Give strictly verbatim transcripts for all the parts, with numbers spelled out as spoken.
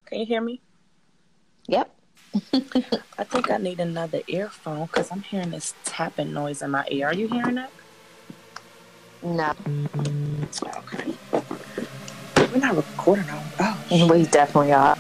Can you hear me? Yep. I think I need another earphone because I'm hearing this tapping noise in my ear. Are you hearing that? No. Okay. We're not recording on. Oh, we definitely are.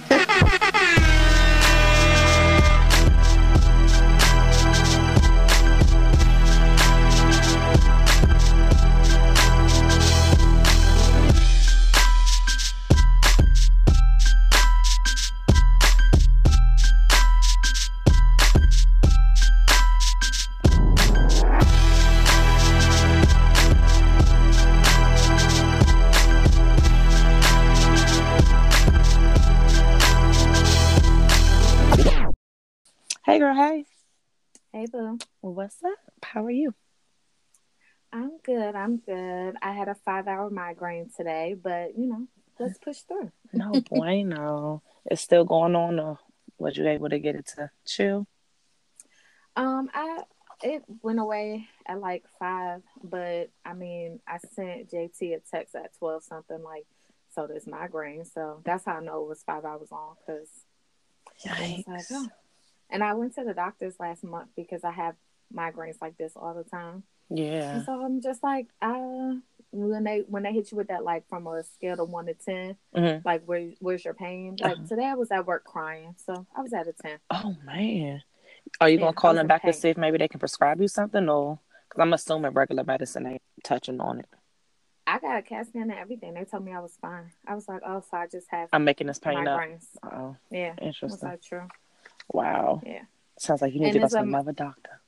Hey, girl. Hey. Hey, boo. Well, what's up? How are you? I'm good. I'm good. I had a five-hour migraine today, but, you know, let's push through. No bueno. It's still going on, or was you able to get it to chill? Um, I it went away at like five, but, I mean, I sent J T a text at twelve something, like, so there's migraine. So that's how I know it was five hours long, because I was like, oh. And I went to the doctor's last month because I have migraines like this all the time. Yeah. And so I'm just like, uh, when they when they hit you with that, like from a scale of one to ten, mm-hmm. like where where's your pain? Like uh-huh. Today I was at work crying, so I was at a ten. Oh man, are you gonna yeah, call them back to see if maybe they can prescribe you something, or because I'm assuming regular medicine ain't touching on it. I got a CAT scan and everything. They told me I was fine. I was like, oh, so I just have I'm making this pain migraines. up. Oh, yeah, interesting. Was that true? Wow. Yeah. Sounds like you need and to go to another doctor.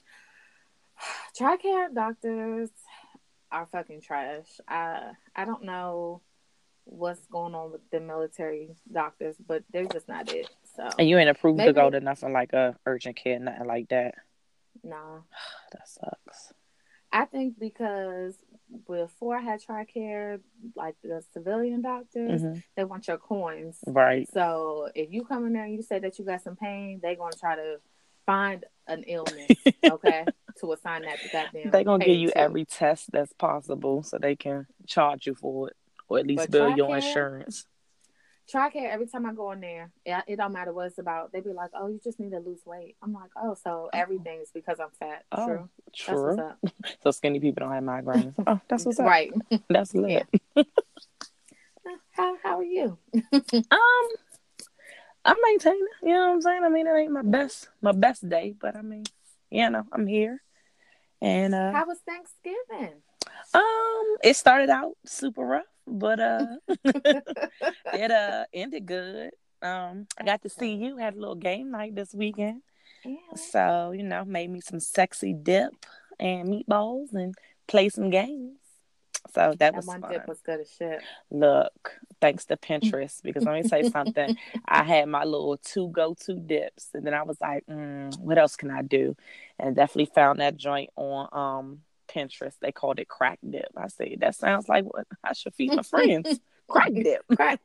TRICARE doctors are fucking trash. I I don't know what's going on with the military doctors, but they're just not it. So. And you ain't approved maybe, to go to nothing like a urgent care, nothing like that. No. That sucks. I think because before I had TRICARE, like the civilian doctors, mm-hmm. they want your coins. Right. So if you come in there and you say that you got some pain, they're going to try to find an illness, okay, to assign that to goddamn. They're going to give you to. every test that's possible so they can charge you for it, or at least but bill TRICARE, your insurance. TRICARE, every time I go in there, it, it don't matter what it's about. They be like, oh, you just need to lose weight. I'm like, oh, so everything is because I'm fat. Oh, true. True. That's what's up. So skinny people don't have migraines. Oh, that's what's up. Right. That's lit. Yeah. how, how are you? um, I'm maintaining. You know what I'm saying? I mean, it ain't my best, my best day, but I mean, you know, I'm here. And uh, how was Thanksgiving? Um, it started out super rough, but uh, it uh ended good. Um, I got to see you, had a little game night this weekend. Yeah. So, you know, made me some sexy dip and meatballs and play some games. So that, that was one fun. Dip was good as shit. Look, thanks to Pinterest, because let me say something. I had my little two go-to dips, and then I was like, mm, what else can I do? And definitely found that joint on um Pinterest. They called it crack dip. I said, that sounds like what I should feed my friends. Crack dip. Crack.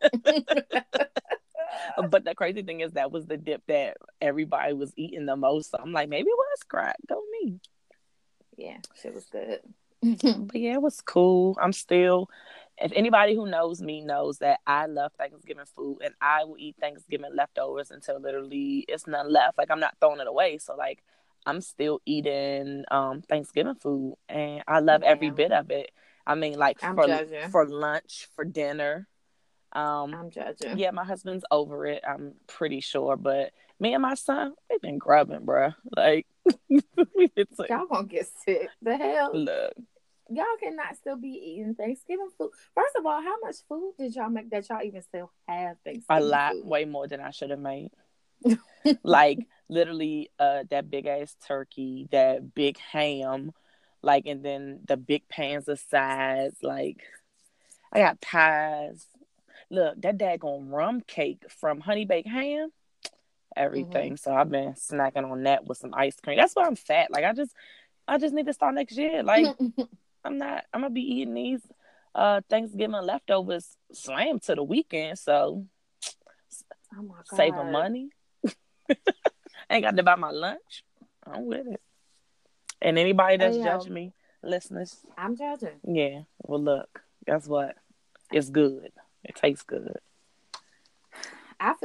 But the crazy thing is that was the dip that everybody was eating the most. So I'm like, maybe it was crack. Go me. Yeah, shit was good. But yeah, it was cool. I'm still, if anybody who knows me knows that I love Thanksgiving food, and I will eat Thanksgiving leftovers until literally it's none left. Like, I'm not throwing it away. So like, I'm still eating um, Thanksgiving food, and I love Damn. every bit of it. I mean, like I'm for judging. for lunch, for dinner. Um, I'm judging. Yeah, my husband's over it. I'm pretty sure, but me and my son, we've been grubbing, bro. Like, y'all gonna get sick. The hell, look, y'all cannot still be eating Thanksgiving food. First of all, how much food did y'all make that y'all even still have Thanksgiving? A lot, food? way more than I should have made. Like, literally, uh, that big ass turkey, that big ham, like, and then the big pans of sides. Like, I got pies. Look, that daggone rum cake from Honey Baked Ham, everything. Mm-hmm. So I've been snacking on that with some ice cream. That's why I'm fat. Like, I just, I just need to start next year. Like, I'm not, I'm gonna be eating these uh, Thanksgiving leftovers slammed to the weekend. So, oh my God. Saving money. Ain't got to buy my lunch. I'm with it. And anybody that's hey, judging me, listeners, I'm judging. Yeah. Well, look, guess what? It's good. It tastes good. I feel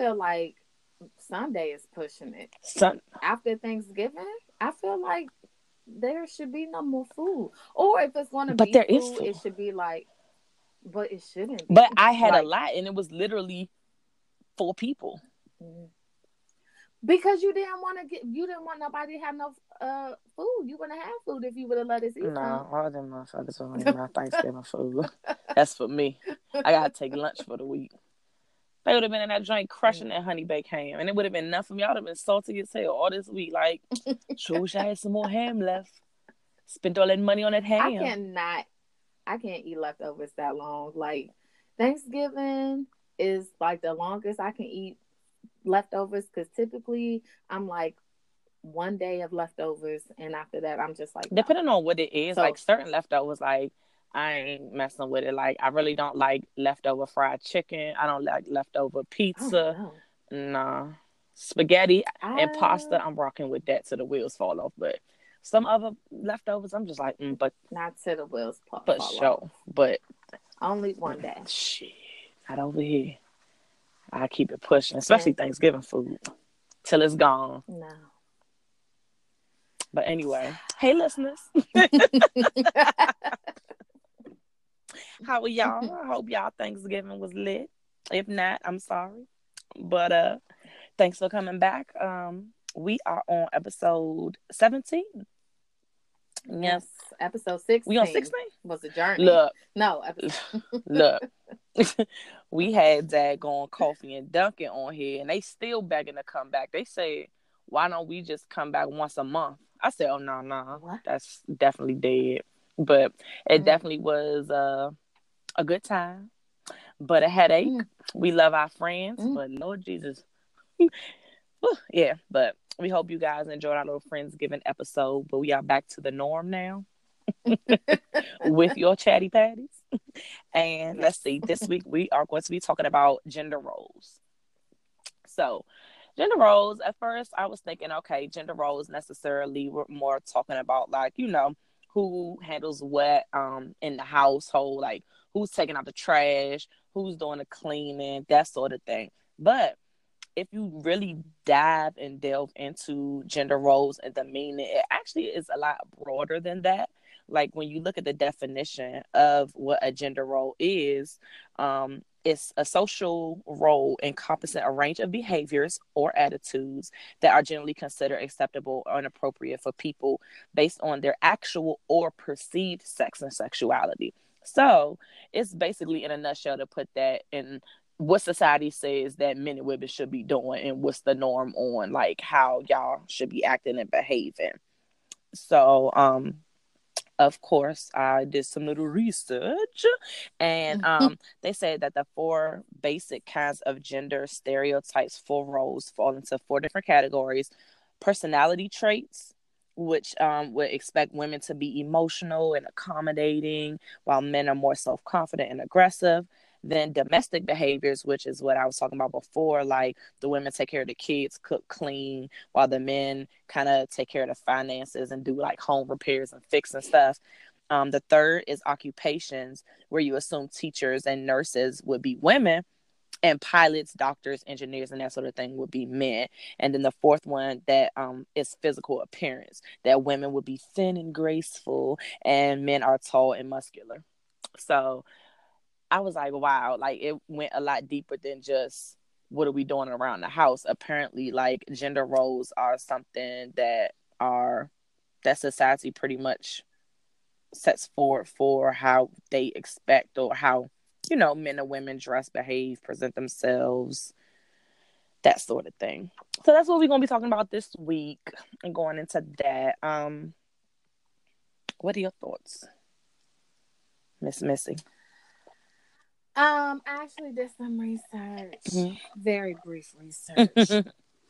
feel like Sunday is pushing it. Sun- After Thanksgiving, I feel like there should be no more food. Or if it's going to but be there is food, food. it should be like, but it shouldn't be. But I had like, a lot, and it was literally four people. Because you didn't want to get, you didn't want nobody to have no uh food. You wouldn't have food if you would have let us eat. No, all them motherfuckers don't eat my Thanksgiving food. That's for me. I gotta take lunch for the week. They would have been in that joint crushing that honey baked ham, and it would have been enough for me. I would have been salty as hell all this week. Like, sure wish I had some more ham left. Spent all that money on that ham. I cannot. I can't eat leftovers that long. Like, Thanksgiving is like the longest I can eat leftovers, because typically I'm like one day of leftovers, and after that I'm just like, no. Depending on what it is, so, like certain leftovers, like I ain't messing with it. Like I really don't like leftover fried chicken. I don't like leftover pizza. Oh, no. Nah, spaghetti I... and pasta. I'm rocking with that till the wheels fall off. But some other leftovers, I'm just like, mm, but not till the wheels fall, but fall sure. off. But only one day. Shit, not over here. I keep it pushing, especially yeah. Thanksgiving food, till it's gone. No. But anyway, hey listeners. How are y'all? I hope y'all Thanksgiving was lit. If not, I'm sorry. But uh thanks for coming back. Um we are on episode seventeen. Yes. yes. Episode sixteen. We on sixteen? Was a journey. Look. No, episode... look. We had Daggone Coffee and Dunkin' on here, and they still begging to come back. They say, why don't we just come back once a month? I said, oh, no, no. What? That's definitely dead. But it mm. definitely was uh, a good time. But a headache. Mm. We love our friends, mm. but Lord Jesus. Yeah, but we hope you guys enjoyed our little Friendsgiving episode. But we are back to the norm now. With your chatty patties. And let's see, this week we are going to be talking about gender roles. So gender roles, at first I was thinking, okay, gender roles necessarily we're more talking about, like, you know, who handles what um in the household, like who's taking out the trash, who's doing the cleaning, that sort of thing. But if you really dive and delve into gender roles and the meaning, it actually is a lot broader than that. Like when you look at the definition of what a gender role is, um, it's a social role encompassing a range of behaviors or attitudes that are generally considered acceptable or inappropriate for people based on their actual or perceived sex and sexuality. So it's basically, in a nutshell, to put that in what society says that men and women should be doing and what's the norm on like how y'all should be acting and behaving. So, um, of course, I did some little research, and um, they said that the four basic kinds of gender stereotypes for roles fall into four different categories. Personality traits, which um, would expect women to be emotional and accommodating, while men are more self-confident and aggressive. Then domestic behaviors, which is what I was talking about before, like the women take care of the kids, cook, clean, while the men kind of take care of the finances and do like home repairs and fix and stuff. Um, the third is occupations, where you assume teachers and nurses would be women, and pilots, doctors, engineers, and that sort of thing would be men. And then the fourth one that um, is physical appearance, that women would be thin and graceful, and men are tall and muscular. So I was like, wow, like it went a lot deeper than just what are we doing around the house. Apparently, like gender roles are something that are that society pretty much sets forward for how they expect or how, you know, men and women dress, behave, present themselves, that sort of thing. So that's what we're gonna be talking about this week and going into that. Um, what are your thoughts, Miss Missy? Um, I actually did some research. Mm-hmm. Very brief research.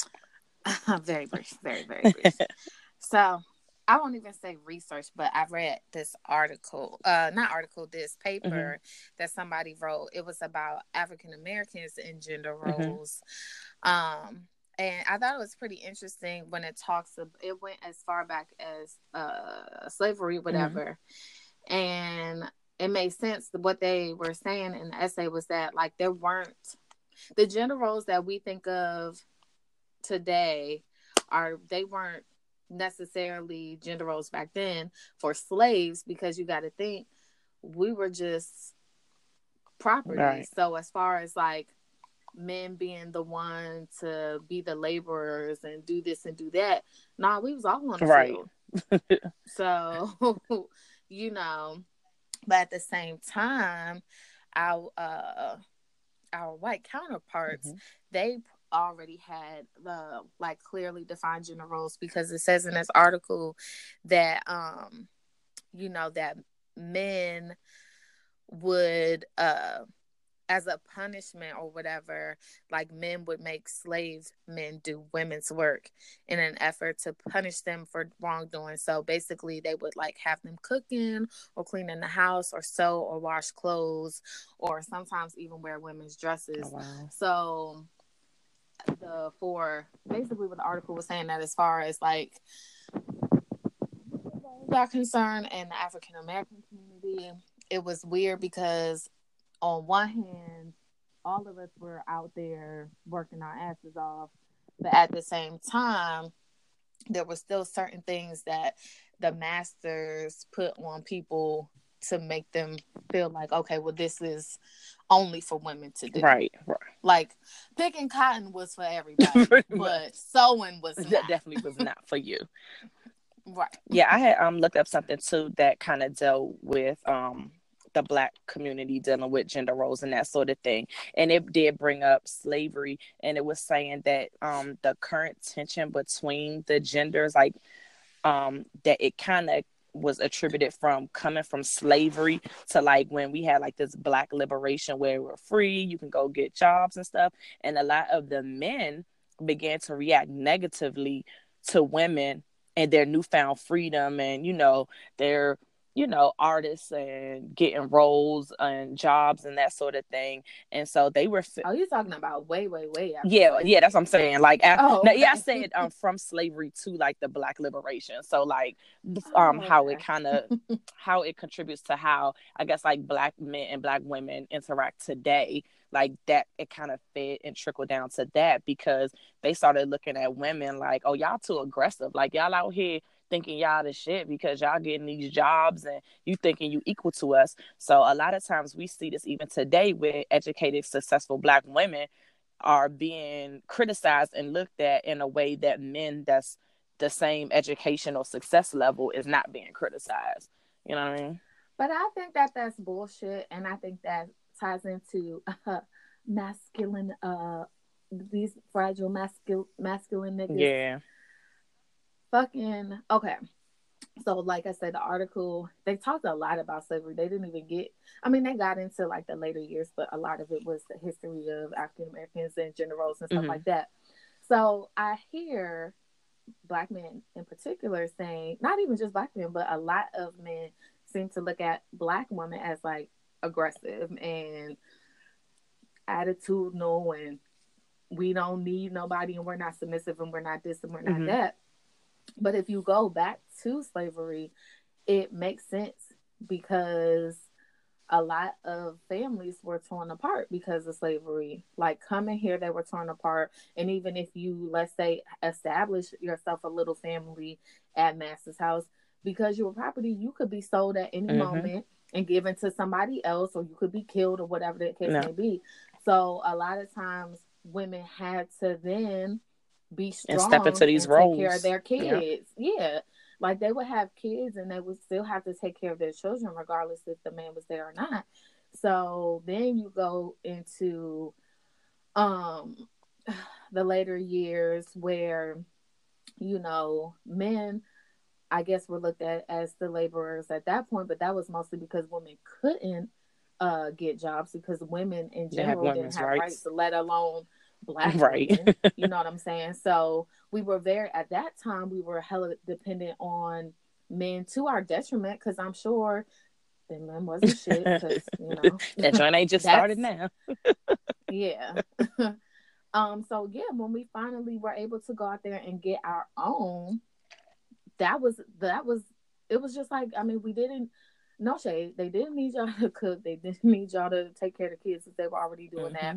very brief, very, very brief. So I won't even say research, but I read this article, uh, not article, this paper mm-hmm. that somebody wrote. It was about African Americans in gender roles. Mm-hmm. Um, and I thought it was pretty interesting when it talks, of, it went as far back as uh, slavery, whatever. Mm-hmm. And it made sense. What they were saying in the essay was that, like, there weren't the gender roles that we think of today are they weren't necessarily gender roles back then for slaves, because you got to think we were just property. Right. So as far as like men being the one to be the laborers and do this and do that, nah, we was all on the Right. field. So, you know, but at the same time, our uh our white counterparts, Mm-hmm. they already had the like clearly defined gender roles, because it says in this article that um you know that men would uh as a punishment or whatever, like men would make slave men do women's work in an effort to punish them for wrongdoing. So basically they would like have them cooking or cleaning the house or sew or wash clothes, or sometimes even wear women's dresses. Oh, wow. So the for basically what the article was saying, that as far as like are concerned and the African American community, it was weird because on one hand, all of us were out there working our asses off, but at the same time, there were still certain things that the masters put on people to make them feel like, okay, well, this is only for women to do. Right. Right. Like picking cotton was for everybody, but sewing was not. That definitely was not for you. Right. Yeah, I had um looked up something too that kind of dealt with um the Black community dealing with gender roles and that sort of thing, and it did bring up slavery, and it was saying that um the current tension between the genders, like um that it kind of was attributed from coming from slavery to like when we had like this Black liberation where we're free, you can go get jobs and stuff, and a lot of the men began to react negatively to women and their newfound freedom, and you know their you know artists and getting roles and jobs and that sort of thing. And so they were fi- oh, you're talking about way way way after yeah slavery. yeah that's what I'm saying, like after, oh, no, okay. yeah I said um from slavery to like the Black liberation, so like oh, um okay. how it kind of how it contributes to how I guess like Black men and Black women interact today, like that it kind of fed and trickled down to that, because they started looking at women like, oh, y'all too aggressive, like y'all out here thinking y'all the shit because y'all getting these jobs and you thinking you equal to us. So a lot of times we see this even today with educated, successful Black women are being criticized and looked at in a way that men that's the same educational success level is not being criticized. You know what I mean? But I think that that's bullshit, and I think that ties into uh, masculine, uh, these fragile masculine masculine niggas. Yeah. Fucking okay. So, like I said, the article, they talked a lot about slavery. They didn't even get. I mean, they got into like the later years, but a lot of it was the history of African Americans and gender roles and stuff Mm-hmm. like that. So I hear Black men in particular saying, not even just Black men, but a lot of men seem to look at Black women as like aggressive and attitudinal, and we don't need nobody, and we're not submissive, and we're not this, and we're not Mm-hmm. that. But if you go back to slavery, it makes sense, because a lot of families were torn apart because of slavery. Like coming here, they were torn apart. And even if you, let's say, establish yourself a little family at Master's house, because you were property, you could be sold at any Mm-hmm. moment and given to somebody else, or you could be killed, or whatever the case No. may be. So a lot of times women had to then be strong and step into these and roles. take care of their kids. Yeah. yeah. Like they would have kids and they would still have to take care of their children regardless if the man was there or not. So then you go into um the later years where, you know, men, I guess, were looked at as the laborers at that point, but that was mostly because women couldn't uh get jobs, because women in They have general didn't women's have rights. rights, let alone Black Right. women. You know what I'm saying? So we were very, at that time, we were hella dependent on men to our detriment, because I'm sure the men wasn't shit, because, you know. That joint ain't just started now. Yeah. um. So, yeah, when we finally were able to go out there and get our own, that was, that was, it was just like, I mean, we didn't, no shade, they didn't need y'all to cook, they didn't need y'all to take care of the kids, since they were already doing Mm-hmm. that.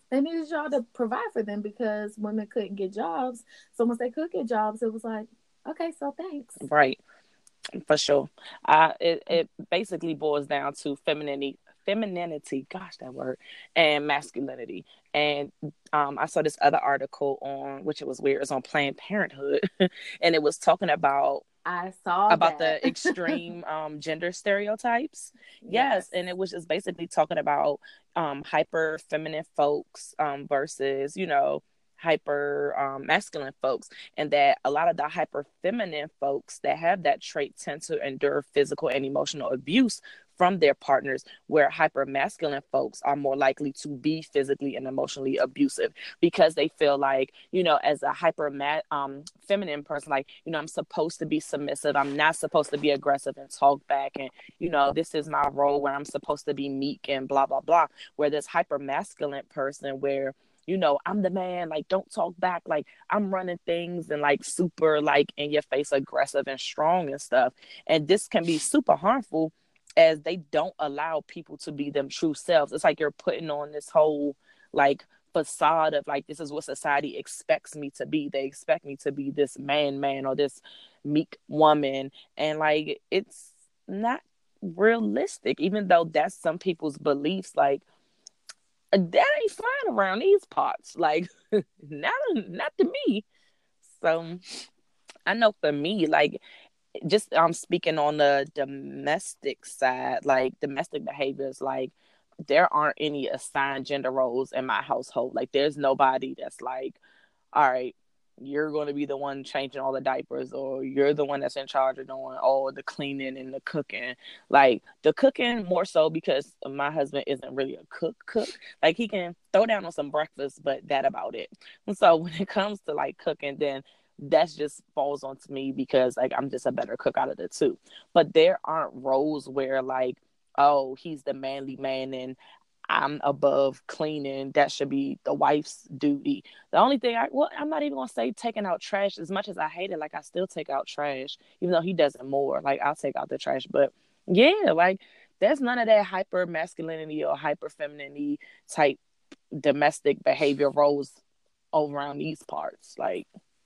They needed y'all to provide for them because women couldn't get jobs. So once they could get jobs, it was like, okay, so thanks. Right. For sure. Uh, it, it basically boils down to femininity, femininity, gosh, that word, and masculinity. And um, I saw this other article on, which it was weird, it was on Planned Parenthood, and it was talking about I saw about that. the extreme um, gender stereotypes. Yes, Yes. and it was just basically talking about um, hyper feminine folks um, versus, you know, hyper um, masculine folks, and that a lot of the hyper feminine folks that have that trait tend to endure physical and emotional abuse from their partners, where hyper masculine folks are more likely to be physically and emotionally abusive because they feel like, you know, as a hyper ma- um, feminine person, like, you know, I'm supposed to be submissive. I'm not supposed to be aggressive and talk back. And, you know, this is my role where I'm supposed to be meek and blah, blah, blah. Where this hyper masculine person where, you know, I'm the man, like, don't talk back. Like, I'm running things and like super like in your face aggressive and strong and stuff. And this can be super harmful as they don't allow people to be them true selves. It's like you're putting on this whole like facade of like, this is what society expects me to be. They expect me to be this man man or this meek woman, and like it's not realistic, even though that's some people's beliefs. Like, that ain't flying around these parts, like not not to me. So I know for me, like, just I'm um, speaking on the domestic side, like domestic behaviors, like there aren't any assigned gender roles in my household. Like, there's nobody that's like, all right, you're going to be the one changing all the diapers, or you're the one that's in charge of doing all the cleaning and the cooking. Like, the cooking more so because my husband isn't really a cook cook. Like, he can throw down on some breakfast, but that about it. And so when it comes to like cooking, then that's just falls onto me because like I'm just a better cook out of the two. But there aren't roles where like, oh, he's the manly man and I'm above cleaning. That should be the wife's duty. The only thing I, well, I'm not even gonna say taking out trash. As much as I hate it, like I still take out trash, even though he does it more. Like, I'll take out the trash, but yeah, like there's none of that hyper masculinity or hyper femininity type domestic behavior roles over around these parts. Like,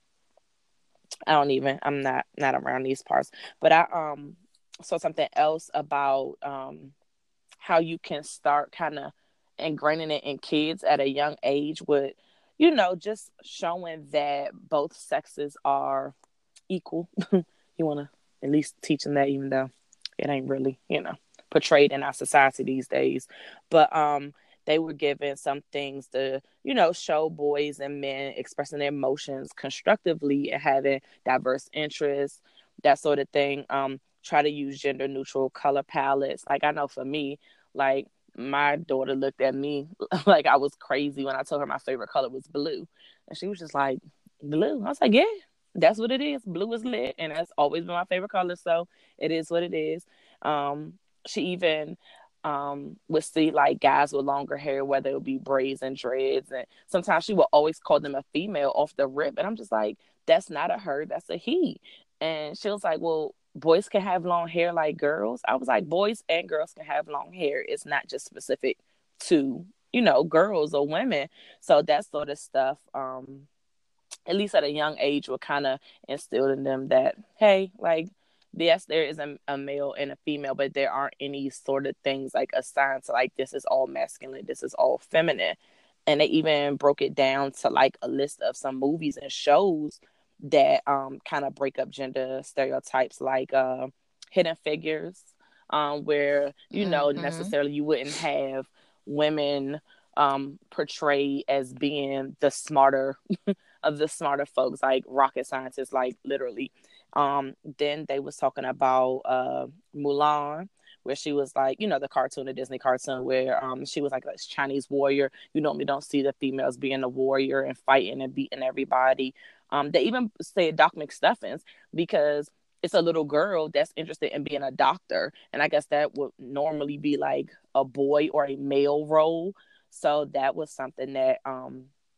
I don't even. I'm not not around these parts. But I um saw something else about um how you can start kind of ingraining it in kids at a young age with, you know, just showing that both sexes are equal. You want to at least teach them that, even though it ain't really, you know, portrayed in our society these days. But um they were given some things to, you know, show boys and men expressing their emotions constructively and having diverse interests, that sort of thing. Um try to use gender neutral color palettes. Like, I know for me, like, my daughter looked at me like I was crazy when I told her my favorite color was blue, and she was just like, blue? I was like, yeah, that's what it is. Blue is lit, and that's always been my favorite color, so it is what it is. Um, she even um would see like guys with longer hair, whether it would be braids and dreads, and sometimes she would always call them a female off the rip, and I'm just like, that's not a her, that's a he. And she was like, well, boys can have long hair like girls. I was like, boys and girls can have long hair. It's not just specific to, you know, girls or women. So that sort of stuff, um at least at a young age, will kind of instill in them that, hey, like, yes, there is a, a male and a female, but there aren't any sort of things like assigned to like, this is all masculine, this is all feminine. And they even broke it down to like a list of some movies and shows that um kind of break up gender stereotypes, like uh Hidden Figures, um where, you know, Mm-hmm. necessarily you wouldn't have women um portrayed as being the smarter of the smarter folks, like rocket scientists, like literally. Um, then they was talking about uh, Mulan, where she was like, you know, the cartoon, the Disney cartoon, where um, she was like a Chinese warrior. You normally don't see the females being a warrior and fighting and beating everybody. Um, they even say Doc McStuffins because it's a little girl that's interested in being a doctor, and I guess that would normally be like a boy or a male role. So that was something that um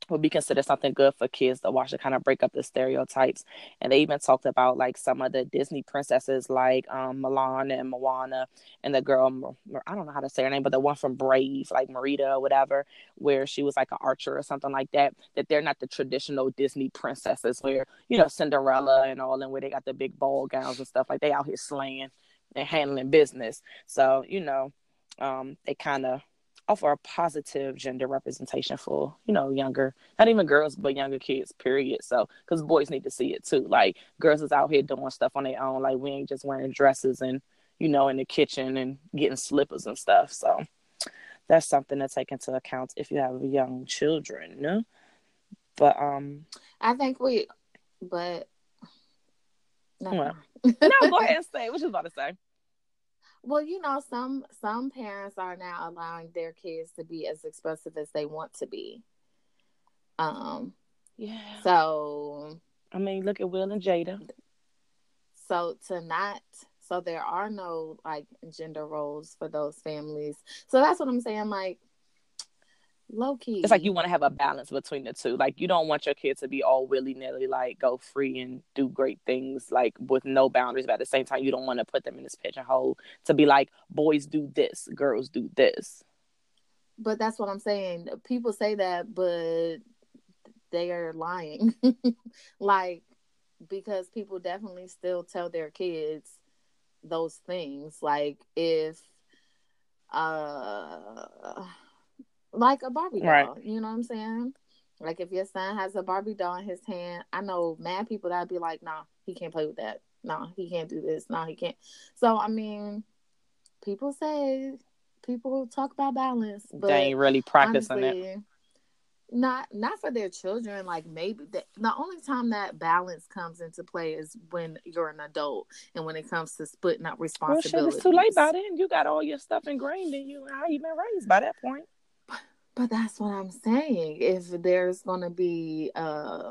would be considered something good for kids to watch to kind of break up the stereotypes. And they even talked about like some of the Disney princesses like um, Milan and Moana and the girl, I don't know how to say her name, but the one from Brave, like Merida or whatever, where she was like an archer or something like that, that they're not the traditional Disney princesses where, you know, Cinderella and all, and where they got the big ball gowns and stuff, like they out here slaying and handling business. So, you know, um, they kind of offer a positive gender representation for, you know, younger, not even girls, but younger kids, period. So, because boys need to see it too. Like, girls is out here doing stuff on their own. Like, we ain't just wearing dresses and, you know, in the kitchen and getting slippers and stuff. So, that's something to take into account if you have young children. But, um, I think we, but, well, no, go ahead and say what you was about to say. Well, you know, some some parents are now allowing their kids to be as expressive as they want to be. Um, yeah. So, I mean, look at Will and Jada. So to not, so there are no like gender roles for those families. So that's what I'm saying. Like, low key, it's like you want to have a balance between the two. Like, you don't want your kid to be all willy-nilly, like go free and do great things like with no boundaries, but at the same time you don't want to put them in this pigeonhole to be like, boys do this, girls do this. But that's what I'm saying. People say that, but they are lying. Like, because people definitely still tell their kids those things. Like, if uh like a Barbie doll, right. You know what I'm saying? Like, if your son has a Barbie doll in his hand, I know mad people that'd be like, nah, he can't play with that. Nah, he can't do this. Nah, he can't. So, I mean, people say, people talk about balance, but they ain't really practicing honestly, it. Not not for their children. Like, maybe the, the only time that balance comes into play is when you're an adult and when it comes to splitting up responsibilities. Well, shit, it's too late by then. You got all your stuff ingrained in you and how you been raised by that point. But, but that's what I'm saying. If there's going to be uh,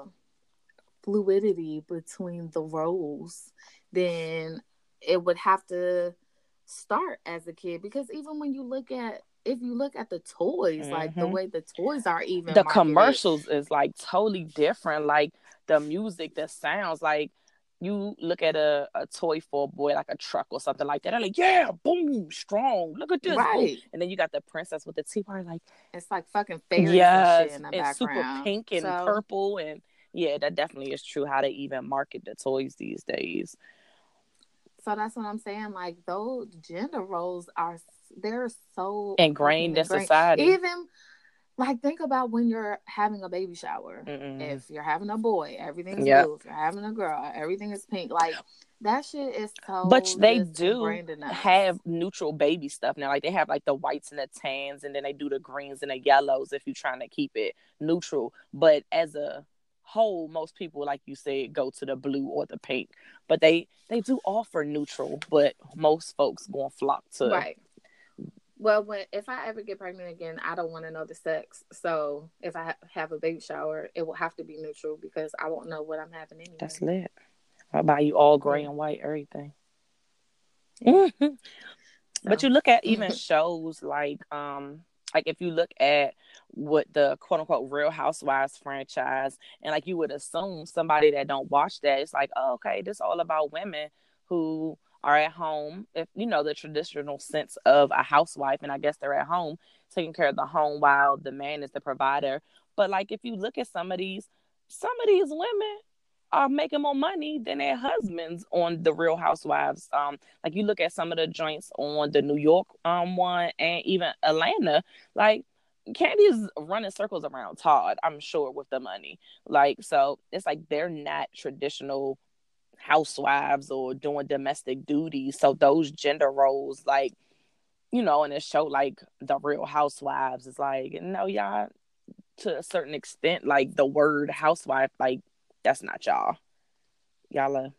fluidity between the roles, then it would have to start as a kid. Because even when you look at if you look at the toys, mm-hmm. like the way the toys are even the marketed, commercials is like totally different. Like the music, the sounds, like you look at a, a toy for a boy, like a truck or something like that. They're like, yeah, boom, strong. Look at this, right? Boom. And then you got the princess with the tea party, like it's like fucking fairies yes, and shit in the and background, super pink and so, purple, and yeah, that definitely is true. How they even market the toys these days. So that's what I'm saying. Like, those gender roles are they're so ingrained in society. Even like, think about when you're having a baby shower. Mm-mm. If you're having a boy, everything's yep. blue. If you're having a girl, everything is pink. Like, that shit is so. But they do have neutral baby stuff now. Like, they have like the whites and the tans, and then they do the greens and the yellows if you're trying to keep it neutral. But as a whole, most people, like you said, go to the blue or the pink. But they they do offer neutral, but most folks gonna flock to right. Well, when if I ever get pregnant again, I don't want to know the sex. So if I ha- have a baby shower, it will have to be neutral because I won't know what I'm having anyway. That's lit. I'll buy you all gray yeah. and white, everything. Yeah. So. But you look at even shows like, um, like if you look at what the quote unquote Real Housewives franchise, and like you would assume somebody that don't watch that, it's like, oh, okay, this is all about women who are at home, if you know the traditional sense of a housewife, and I guess they're at home taking care of the home while the man is the provider. But like if you look at some of these, some of these women are making more money than their husbands on the Real Housewives. Um, like you look at some of the joints on the New York um one and even Atlanta, like Candy's running circles around Todd, I'm sure, with the money. Like, so it's like they're not traditional housewives or doing domestic duties. So those gender roles, like, you know, in a show like The Real Housewives, is like, no, y'all, to a certain extent, like the word housewife, like, that's not y'all. Y'all are,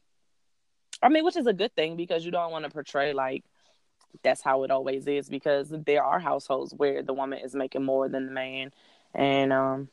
I mean, which is a good thing because you don't want to portray like that's how it always is, because there are households where the woman is making more than the man and um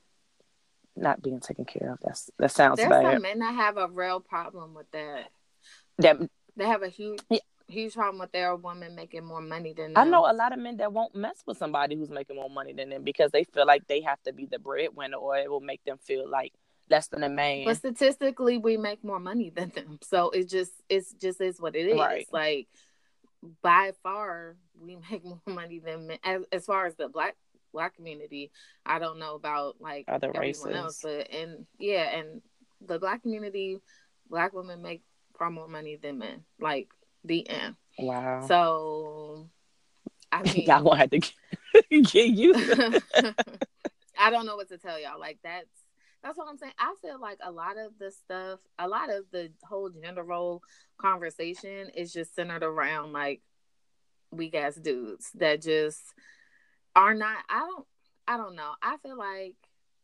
not being taken care of. That's that sounds There's bad. There's some men that have a real problem with that. That they have a huge yeah. huge problem with their woman making more money than I them. know a lot of men that won't mess with somebody who's making more money than them because they feel like they have to be the breadwinner, or it will make them feel like less than a But man. statistically, we make more money than them, so it just it's just is what it is. Right. Like by far, we make more money than men. As as far as the black black community, I don't know about like Other everyone else, races. but and yeah, and the black community, black women make far more money than men. Like the end. Wow. So I mean, Y'all gonna have to get, get used to it. I don't know what to tell y'all. Like that's that's what I'm saying. I feel like a lot of the stuff, a lot of the whole gender role conversation is just centered around like weak ass dudes that just are not. I don't. I don't know. I feel like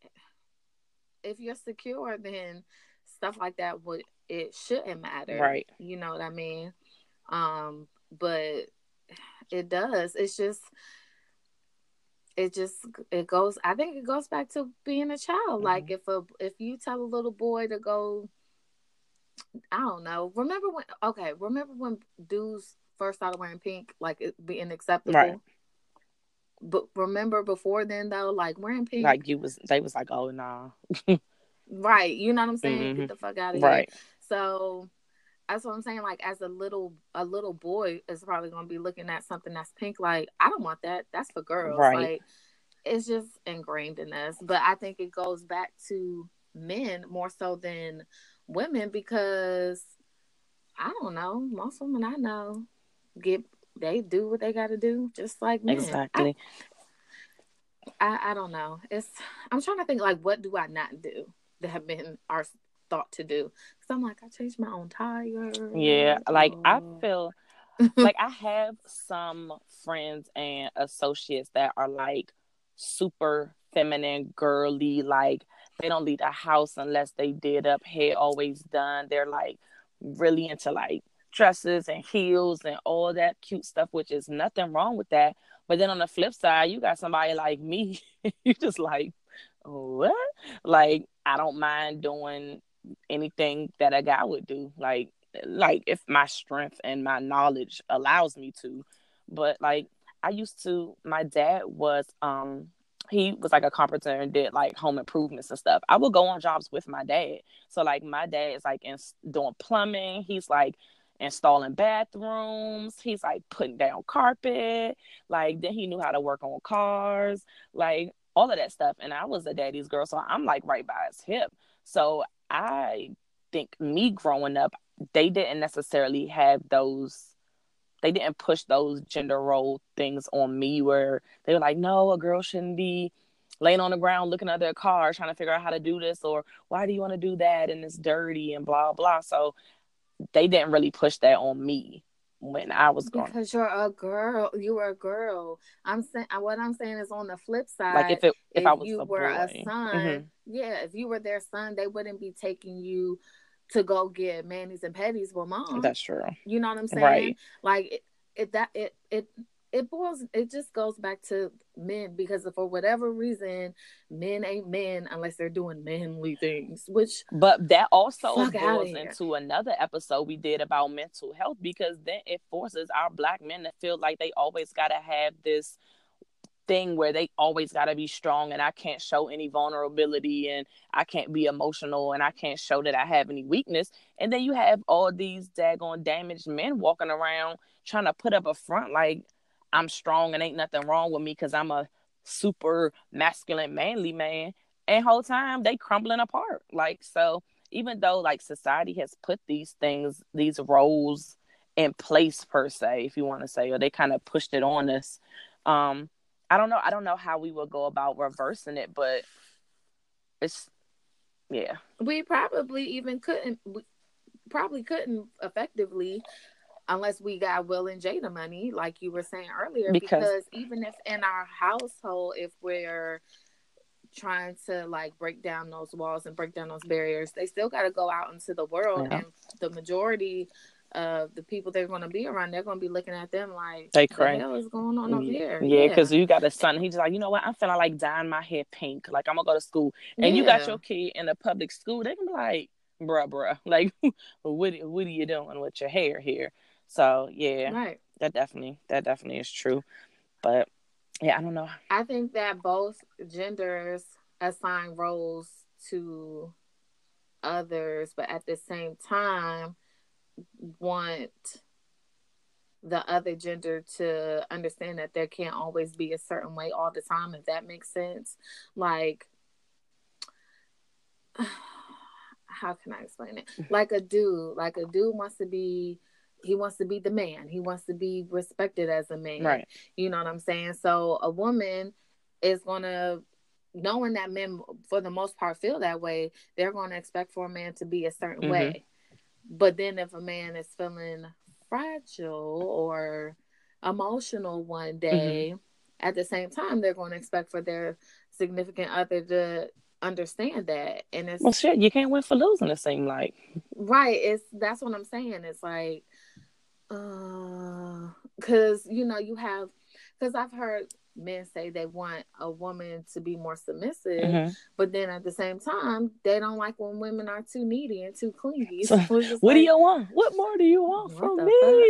if you're secure, then stuff like that would it shouldn't matter. Right. You know what I mean? Um, but it does. It's just it just it goes I think it goes back to being a child. Mm-hmm. Like if a if you tell a little boy to go, I don't know. Remember when okay, remember when dudes first started wearing pink, like it being acceptable? Right. But remember before then though, like wearing pink, like you was they was like, oh nah. Right. You know what I'm saying? Mm-hmm. Get the fuck out of right. here. So that's what I'm saying. Like as a little a little boy is probably gonna be looking at something that's pink, like, I don't want that. That's for girls. Right. Like it's just ingrained in us. But I think it goes back to men more so than women because I don't know, most women I know get they do what they gotta do just like men. Exactly. I, I, I don't know. It's I'm trying to think like what do I not do that have been are thought to do. Because I'm like, I changed my own tire. Yeah, like oh. I feel like I have some friends and associates that are like super feminine, girly, like they don't leave the house unless they did up, hair always done. They're like really into like dresses and heels and all that cute stuff, which is nothing wrong with that. But then on the flip side, you got somebody like me, you just like, what? Like, I don't mind doing anything that a guy would do. Like, like if my strength and my knowledge allows me to. But like I used to, my dad was um he was like a carpenter and did like home improvements and stuff. I would go on jobs with my dad. So like my dad is like in, doing plumbing. He's like installing bathrooms. He's like putting down carpet. Like then he knew how to work on cars. Like all of that stuff. And I was a daddy's girl, so I'm like right by his hip. So I think me growing up, they didn't necessarily have those, they didn't push those gender role things on me where they were like, no, a girl shouldn't be laying on the ground looking at their car trying to figure out how to do this, or why do you want to do that and it's dirty and blah blah. So they didn't really push that on me when I was growing. Because you're a girl, you were a girl. I'm saying what I'm saying is on the flip side. Like if it if, if I was you a were boy. a son, mm-hmm. yeah, if you were their son, they wouldn't be taking you to go get manis and petties with mom. That's true. You know what I'm saying? Right. Like it, it that it it it boils. It just goes back to men because for whatever reason, men ain't men unless they're doing manly things. Which, but that also boils into another episode we did about mental health, because then it forces our black men to feel like they always gotta have this thing where they always got to be strong and I can't show any vulnerability and I can't be emotional and I can't show that I have any weakness. And then you have all these daggone damaged men walking around trying to put up a front like I'm strong and ain't nothing wrong with me because I'm a super masculine, manly man. And whole time they crumbling apart. Like, so even though like society has put these things, these roles in place per se, if you want to say, or they kind of pushed it on us, um, I don't know. I don't know how we will go about reversing it, but it's, yeah. We probably even couldn't, we probably couldn't effectively unless we got Will and Jada money, like you were saying earlier. Because, because even if in our household, if we're trying to like break down those walls and break down those barriers, they still got to go out into the world. Yeah. And the majority of the people they're going to be around, they're going to be looking at them like, they what the hell is going on over here? Yeah, because yeah. you got a son. He's just like, you know what? I'm feeling like dyeing my hair pink. Like, I'm going to go to school. And yeah. you got your kid in a public school. They can be like, bruh, bruh. Like, what, what are you doing with your hair here? So yeah, Right. that definitely that definitely is true. But yeah, I don't know. I think that both genders assign roles to others, but at the same time want the other gender to understand that there can't always be a certain way all the time, if that makes sense. Like, how can I explain it? Like a dude, like a dude wants to be, he wants to be the man. He wants to be respected as a man. Right. You know what I'm saying? So a woman is gonna, knowing that men for the most part feel that way, they're gonna expect for a man to be a certain Mm-hmm. way. But then if a man is feeling fragile or emotional one day, mm-hmm. at the same time, they're going to expect for their significant other to understand that. And it's, well, shit, you can't win for losing. It seems like, right. It's, that's what I'm saying. It's like, uh, because you know you have, because I've heard men say they want a woman to be more submissive, mm-hmm. but then at the same time they don't like when women are too needy and too clingy. So, so it's just what like, do you want? What more do you want from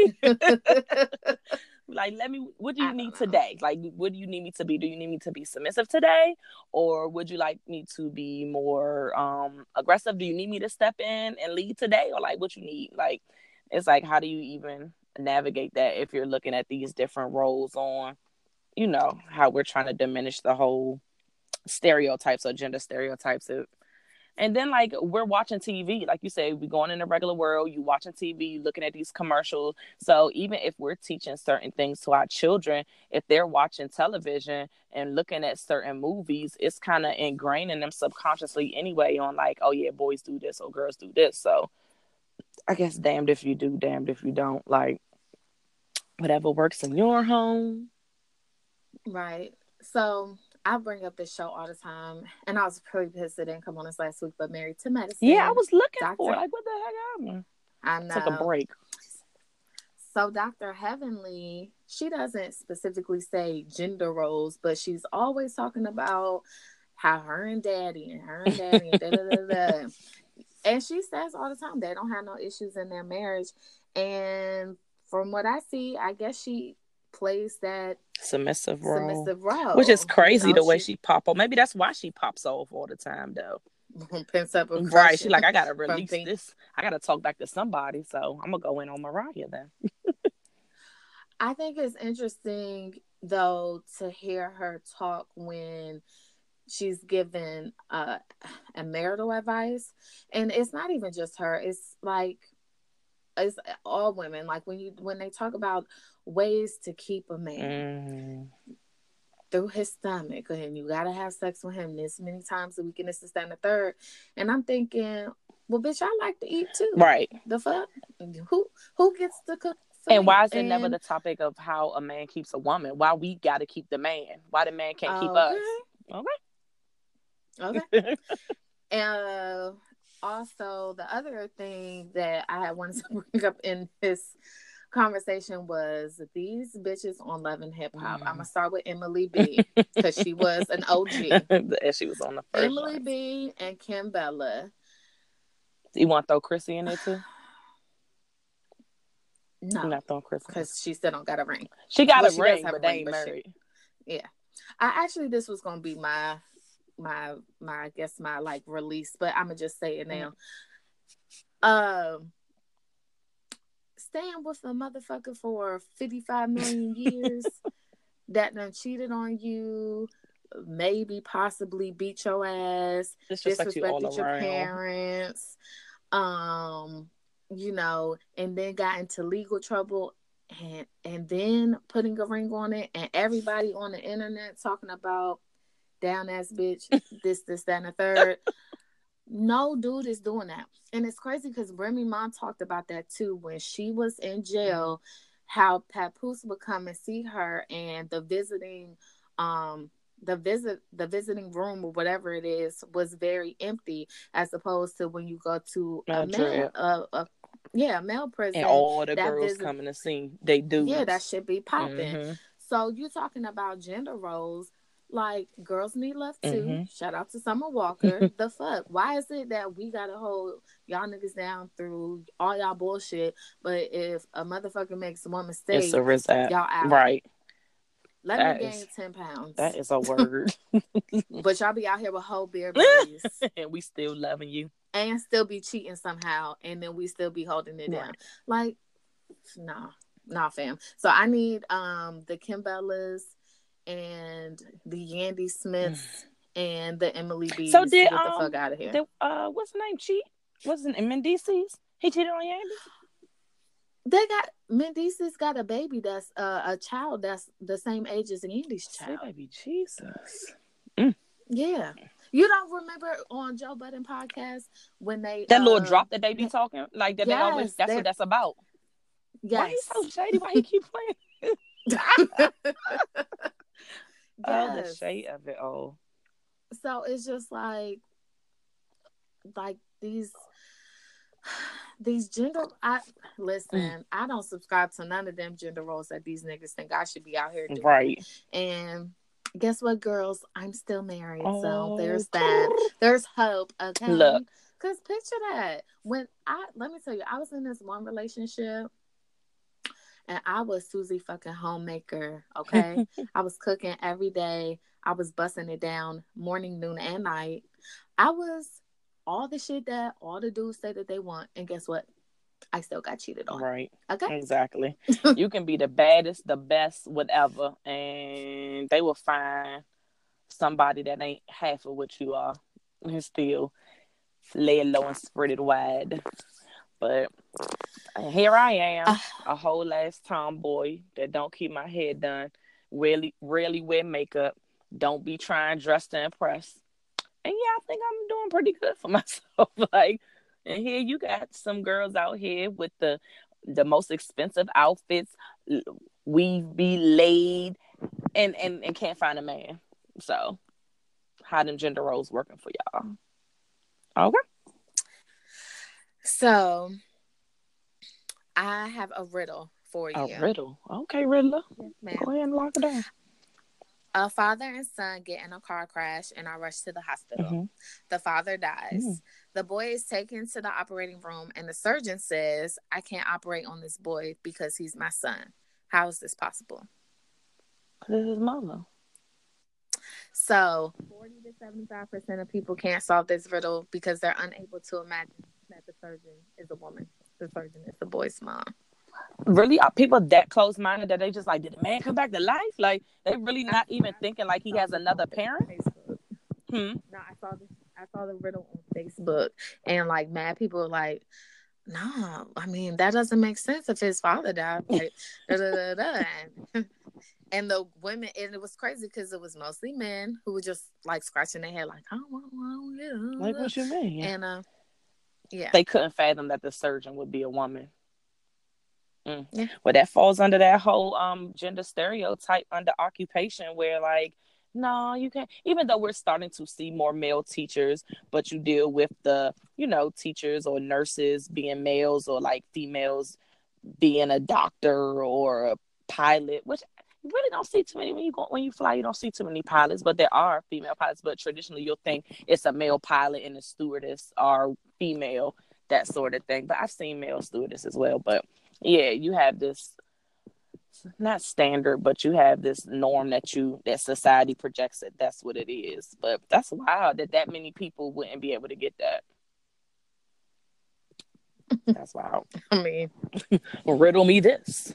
me? Like, let me, what do you need today? Like, what do you need me to be? Do you need me to be submissive today? Or would you like me to be more um, aggressive? Do you need me to step in and lead today? Or like, what you need? Like, it's like, how do you even navigate that if you're looking at these different roles on, you know, how we're trying to diminish the whole stereotypes or gender stereotypes of. And then, like, we're watching T V. Like you say, we're going in the regular world. You watching T V, you looking at these commercials. So even if we're teaching certain things to our children, if they're watching television and looking at certain movies, it's kind of ingrained in them subconsciously anyway on, like, oh, yeah, boys do this or girls do this. So I guess damned if you do, damned if you don't. Like, whatever works in your home. Right. So I bring up this show all the time, and I was pretty pissed it didn't come on this last week, but Married to Medicine. Yeah, I was looking Doctor for it. Like, what the heck happened? I know. Took a break. So Doctor Heavenly, she doesn't specifically say gender roles, but she's always talking about how her and daddy and her and daddy and da da da da. And she says all the time they don't have no issues in their marriage. And from what I see, I guess she plays that submissive role, submissive role, which is crazy, you know, the way she, she pop up. Maybe that's why she pops off all the time, though. Pent up aggression. Right? She like, I gotta release this. I gotta talk back to somebody, so I'm gonna go in on Mariah then. I think it's interesting though to hear her talk when she's given uh, a marital advice, and it's not even just her. It's like it's all women. Like when you when they talk about ways to keep a man mm. through his stomach, and you gotta have sex with him this many times a week, and this is that and the third. And I'm thinking, well, bitch, I like to eat too. Right? The fuck? Who who gets to cook? And why is it and... never the topic of how a man keeps a woman? Why we gotta keep the man? Why the man can't keep okay. us? Okay. Okay. And uh, also, the other thing that I had wanted to bring up in this conversation was these bitches on Love and Hip Hop. Mm. I'm gonna start with Emily B because she was an O G. And she was on the first. Emily line. B and Kim Bella. You want to throw Chrissy in there too? No, You're not throwing Chrissy because she still don't got a ring. She got well, a she ring, but they ain't married. She, yeah, I actually this was gonna be my my my I guess my like release, but I'm gonna just say it now. Mm. Um. Staying with a motherfucker for fifty-five million years that done cheated on you, maybe possibly beat your ass, disrespected you your around. parents, um, you know, and then got into legal trouble, and and then putting a ring on it, and everybody on the internet talking about down ass bitch, this, this, that, and the third. No dude is doing that. And it's crazy because Remy Ma talked about that too when she was in jail, how Papoose would come and see her, and the visiting um the visit the visiting room or whatever it is was very empty, as opposed to when you go to a male uh, a, yeah, a male prison. And all the girls visit, coming to see they do. Yeah, that should be popping. Mm-hmm. So you talking about gender roles. Like, girls need love too. Mm-hmm. Shout out to Summer Walker. The fuck? Why is it that we gotta hold y'all niggas down through all y'all bullshit? But if a motherfucker makes one It's mistake, a result. y'all out. Right. Let me That gain is ten pounds. that is a word. But y'all be out here with whole beer bellies. And we still loving you. And still be cheating somehow. And then we still be holding it down. Right. Like, nah. Nah, fam. So I need um the Kim Bellas and the Yandy Smiths and the Emily B's So did to get the um fuck out of here. the uh what's the name? Cheat? Wasn't it Mendices? He cheated on Yandy? They got Mendices got a baby that's uh, a child that's the same age as Yandy's child. Say baby Jesus. Mm. Yeah. You don't remember on Joe Budden podcast when they that uh, little drop that they be talking like that? Yes, they always that's what that's about. Yes. Why he so shady? Why he keep playing? Yes. Oh, the shade of it all. So it's just like, like these, these gender. I listen. Mm. I don't subscribe to none of them gender roles that these niggas think I should be out here doing. Right. And guess what, girls? I'm still married, oh, so there's that. There's hope. Okay. Look. Cause picture that. When I let me tell you, I was in this one relationship. And I was Susie fucking homemaker, okay? I was cooking every day. I was busting it down morning, noon, and night. I was all the shit that all the dudes say that they want. And guess what? I still got cheated on. Right. Okay? Exactly. You can be the baddest, the best, whatever. And they will find somebody that ain't half of what you are. And still lay it low and spread it wide. But here I am, uh, a whole ass tomboy that don't keep my hair done, really, really wear makeup, don't be trying dressed to impress. And yeah, I think I'm doing pretty good for myself. Like, and here you got some girls out here with the the most expensive outfits, weave be laid, and, and, and can't find a man. So, how them gender roles working for y'all? Okay. So, I have a riddle for you. A riddle? Okay, Riddler. Yes, ma'am. Go ahead and lock it down. A father and son get in a car crash and are rushed to the hospital. Mm-hmm. The father dies. Mm. The boy is taken to the operating room and the surgeon says, I can't operate on this boy because he's my son. How is this possible? Because it's his mother. So, forty to seventy-five percent of people can't solve this riddle because they're unable to imagine that the surgeon is a woman. The surgeon is the boy's mom. Really? Are people that close-minded that they just like, did the man come back to life? Like, they really not even thinking like he has another parent? Hmm. No, I saw this. I saw the riddle on Facebook, and like mad people were like, "No, I mean that doesn't make sense if his father died." Like, da, da, da, da. And the women, and it was crazy because it was mostly men who were just like scratching their head, like, "Oh, well, well, yeah." Like, what you mean? And uh, yeah, they couldn't fathom that the surgeon would be a woman. Mm. Yeah. Well, that falls under that whole um gender stereotype under occupation where like, no, you can't, even though we're starting to see more male teachers, but you deal with the, you know, teachers or nurses being males or like females being a doctor or a pilot, which you really don't see too many when you go when you fly. You don't see too many pilots, but there are female pilots. But traditionally, you'll think it's a male pilot and the stewardess are female, that sort of thing. But I've seen male stewardess as well. But yeah, you have this not standard, but you have this norm that you that society projects that that's what it is. But that's wild that that many people wouldn't be able to get that. That's wild. I mean, riddle me this.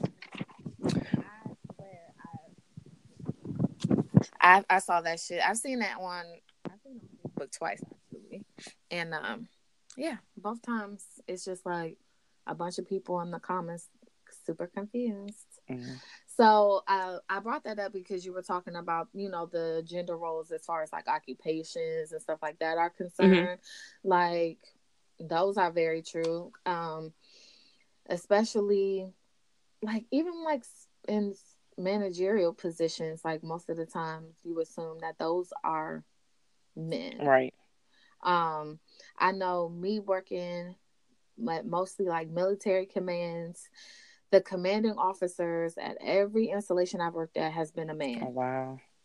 I I saw that shit. I've seen that one. I've seen it on Facebook twice actually, and um, yeah, both times it's just like a bunch of people in the comments super confused. Mm-hmm. So uh, I brought that up because you were talking about, you know, the gender roles as far as like occupations and stuff like that are concerned. Mm-hmm. Like those are very true, um, especially like even like in managerial positions, like most of the time you assume that those are men, right? um I know me working like mostly like military commands, the commanding officers at every installation I've worked at has been a man. Oh wow.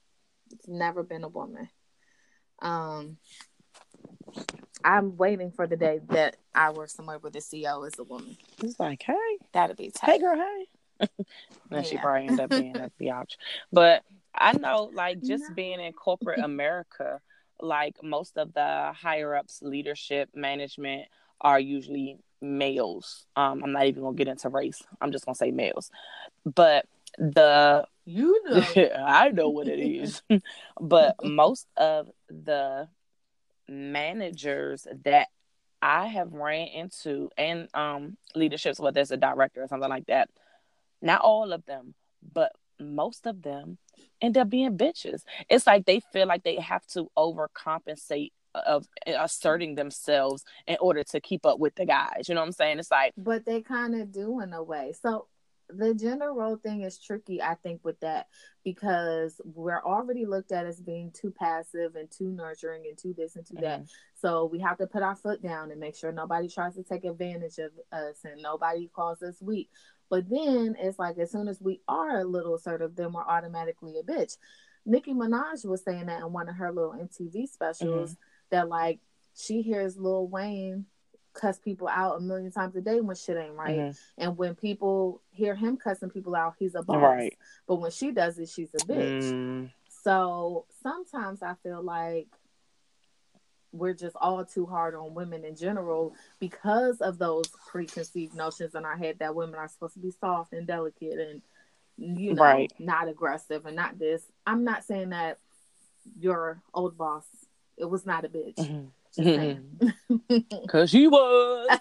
It's never been a woman. Um, I'm waiting for the day that I work somewhere where the C E O is a woman. It's like, hey, That'd be tight. hey, girl, hey. And she Yeah. probably end up being a biatch. But I know, like, just No. being in corporate America, like, most of the higher ups, leadership, management are usually males. Um, I'm not even gonna get into race. I'm just gonna say males. But the You know. I know what it is. But most of the managers that I have ran into and um leaderships, whether it's a director or something like that, not all of them, but most of them end up being bitches. It's like they feel like they have to overcompensate of asserting themselves in order to keep up with the guys. You know what I'm saying? It's like, But they kind of do in a way. So the gender role thing is tricky, I think, with that because we're already looked at as being too passive and too nurturing and too this and too that. mm-hmm. So we have to put our foot down and make sure nobody tries to take advantage of us and nobody calls us weak. But then it's like as soon as we are a little assertive, then we're automatically a bitch. Nicki Minaj was saying that in one of her little M T V specials Mm-hmm. that like she hears Lil Wayne cuss people out a million times a day when shit ain't right. Mm-hmm. And when people hear him cussing people out, he's a boss. Right. But when she does it, she's a bitch. Mm. So sometimes I feel like we're just all too hard on women in general because of those preconceived notions in our head that women are supposed to be soft and delicate and, you know, Right. not aggressive and not this. I'm not saying that your old boss, it was not a bitch. Mm-hmm. Just saying. Because she was.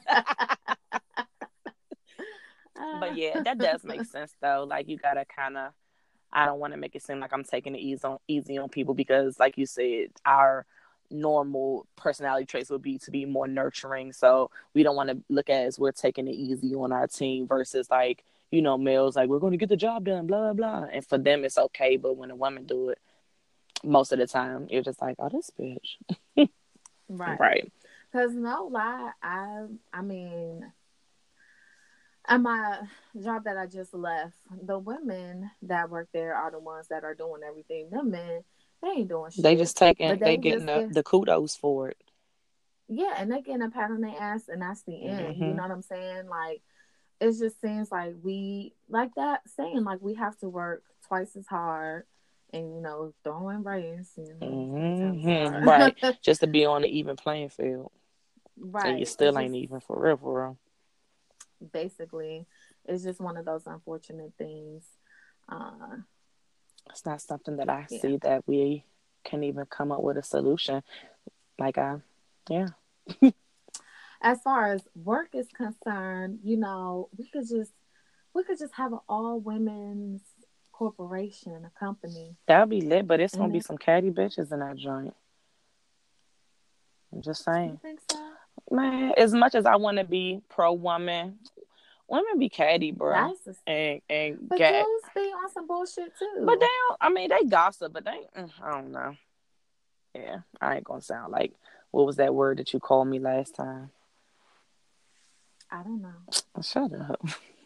But yeah, that does make sense though. Like you gotta kind of. I don't want to make it seem like I'm taking it easy on easy on people because, like you said, our normal personality traits would be to be more nurturing. So we don't want to look at it as we're taking it easy on our team versus like, you know, males like we're going to get the job done, blah blah. And for them it's okay, but when a woman do it, most of the time you're just like, oh, this bitch. Right. Right. Because no lie, I I mean, at my job that I just left, the women that work there are the ones that are doing everything. The men, they ain't doing shit. They just taking, but they they getting just the, get, the kudos for it. yeah, and they getting a pat on their ass, and that's the end. Mm-hmm. You know what I'm saying? Like, it just seems like we, like that saying, like we have to work twice as hard. And you know, throwing race, you know, Mm-hmm. Right, just to be on the even playing field. Right. And you still it's ain't just, even for real, for real. Basically, it's just one of those unfortunate things. Uh, it's not something that I yeah. see that we can even come up with a solution. Like I, yeah. As far as work is concerned, you know, we could just we could just have an all women's corporation, a company. That'll be lit, but it's and gonna be it, some catty bitches in that joint. I'm just saying. You think so? Man, as much as I want to be pro woman, women be catty, bro. That's a, and and but get, dudes be on some bullshit too. but they don't. I mean, they gossip, but they. I don't know. Yeah, I ain't gonna sound like what was that word that you called me last time? I don't know. Shut up.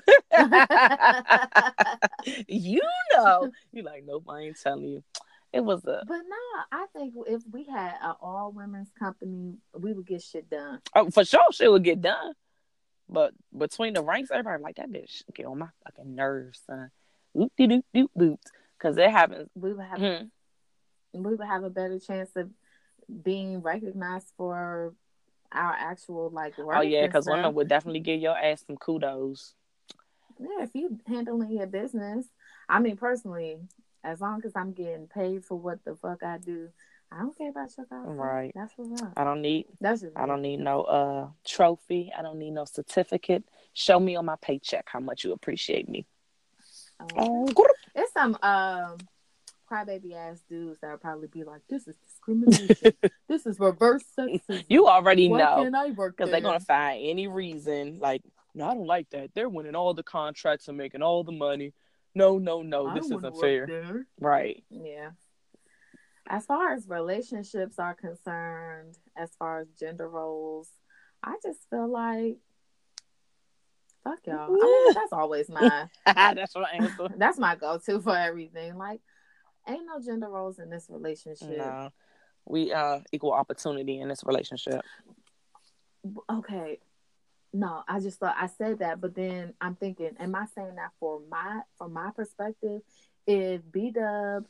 You know, you like nope. I ain't telling you. It was a. But no, I think if we had an all women's company, we would get shit done. Oh, for sure, shit would get done. But between the ranks, everybody like that bitch get on my fucking nerves, son. Oop de doop doop doop. Because it happens. We would have. Hmm. We would have a better chance of being recognized for our actual like work. Oh yeah, because women would definitely give your ass some kudos. Yeah, if you handling your business. I mean, personally, as long as I'm getting paid for what the fuck I do, I don't care about your gossip. Right. That's what's up. I don't need. That's just I don't need no uh trophy. I don't need no certificate. Show me on my paycheck how much you appreciate me. Okay. Oh, it's some um crybaby ass dudes that would probably be like, "This is discrimination. This is reverse sexism." You already Why know can't I work because they're gonna find any reason. Like, no, I don't like that. They're winning all the contracts and making all the money. No, no, no. I this don't isn't work fair. There. Right. Yeah. As far as relationships are concerned, as far as gender roles, I just feel like fuck y'all. I mean, that's always my that's my answer. That's my go-to for everything. Like, Ain't no gender roles in this relationship. No, we uh equal opportunity in this relationship. Okay, no, I just thought I said that, but then I'm thinking, am I saying that for my from my perspective? If B Dub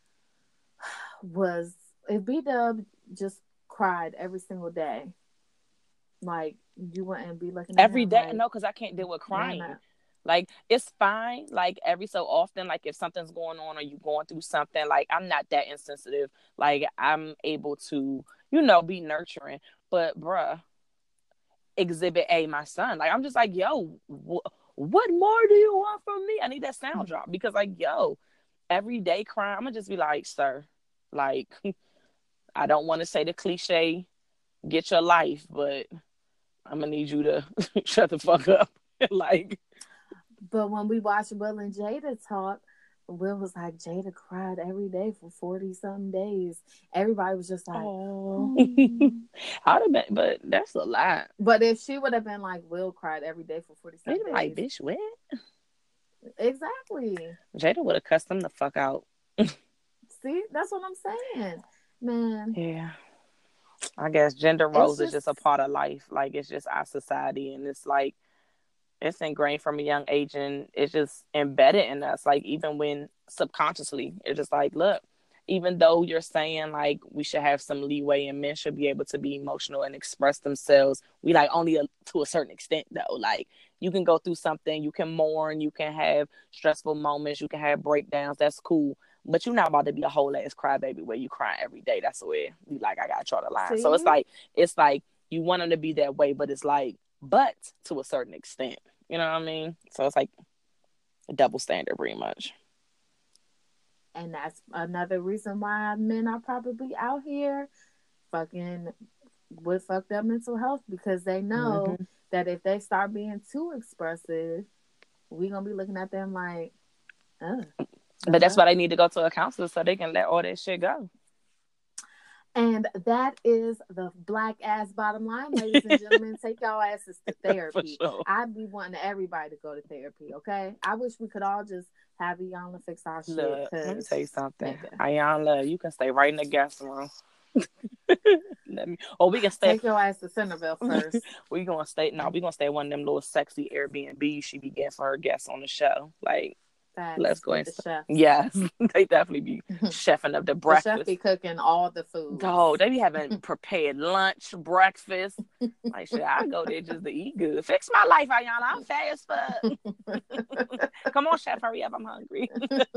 was if B Dub just cried every single day, like you wouldn't be looking at Every him day, like, no, because I can't deal with why crying. not? Like it's fine. Like every so often, like if something's going on or you going through something, like I'm not that insensitive. Like I'm able to, you know, be nurturing. But bruh, exhibit A, my son. Like I'm just like, yo, wh- what more do you want from me? I need that sound drop because like, yo, every day crying, I'm gonna just be like, sir, like I don't want to say the cliche, get your life, but I'm gonna need you to shut the fuck up. Like, But when we watched Will and Jada talk, Will was like, Jada cried every day for forty something days. Everybody was just like, oh, hmm. I'd have been, but that's a lot. But if she would have been like, Will cried every day for forty They'd something be like, days. bitch, what? Exactly. Jada would have cussed them the fuck out. See, that's what I'm saying. Man, Yeah. I guess gender it's roles is just, just a part of life. Like it's just our society, and it's like it's ingrained from a young age, and it's just embedded in us. Like even when subconsciously, it's just like, look, even though you're saying like we should have some leeway and men should be able to be emotional and express themselves, we like only a, to a certain extent though. Like you can go through something, you can mourn, you can have stressful moments, you can have breakdowns. That's cool. But you're not about to be a whole ass crybaby where you cry every day. That's where you like I gotta draw the line. So it's see? like it's like you want them to be that way, but it's like but to a certain extent. You know what I mean? So it's like a double standard pretty much. And that's another reason why men are probably out here fucking with fucked up mental health because they know Mm-hmm. that if they start being too expressive, we gonna be looking at them like, uh, the But that's fuck. why they need to go to a counselor so they can let all that shit go. And that is the black ass bottom line, ladies and gentlemen. Take y'all asses to For therapy. sure. I'd be wanting everybody to go to therapy, okay? I wish we could all just have Iyanla fix our shit, Look, let me cause tell you something. nigga, Ayanla, you can stay right in the guest room. Let me, or we can stay. take your ass to Centerville first. We gonna stay. No, we gonna stay at one of them little sexy Airbnb she be getting for her guests on the show. Like, let's Facts go with and the st- chefs. yes, they definitely be chefing up the The chef breakfast. be cooking all the foods. Dog, they be having prepared lunch, breakfast. Like shit, I go there just to eat good. Fix my life, Ayana. I'm fast fuck. Come on, chef, hurry up. I'm hungry.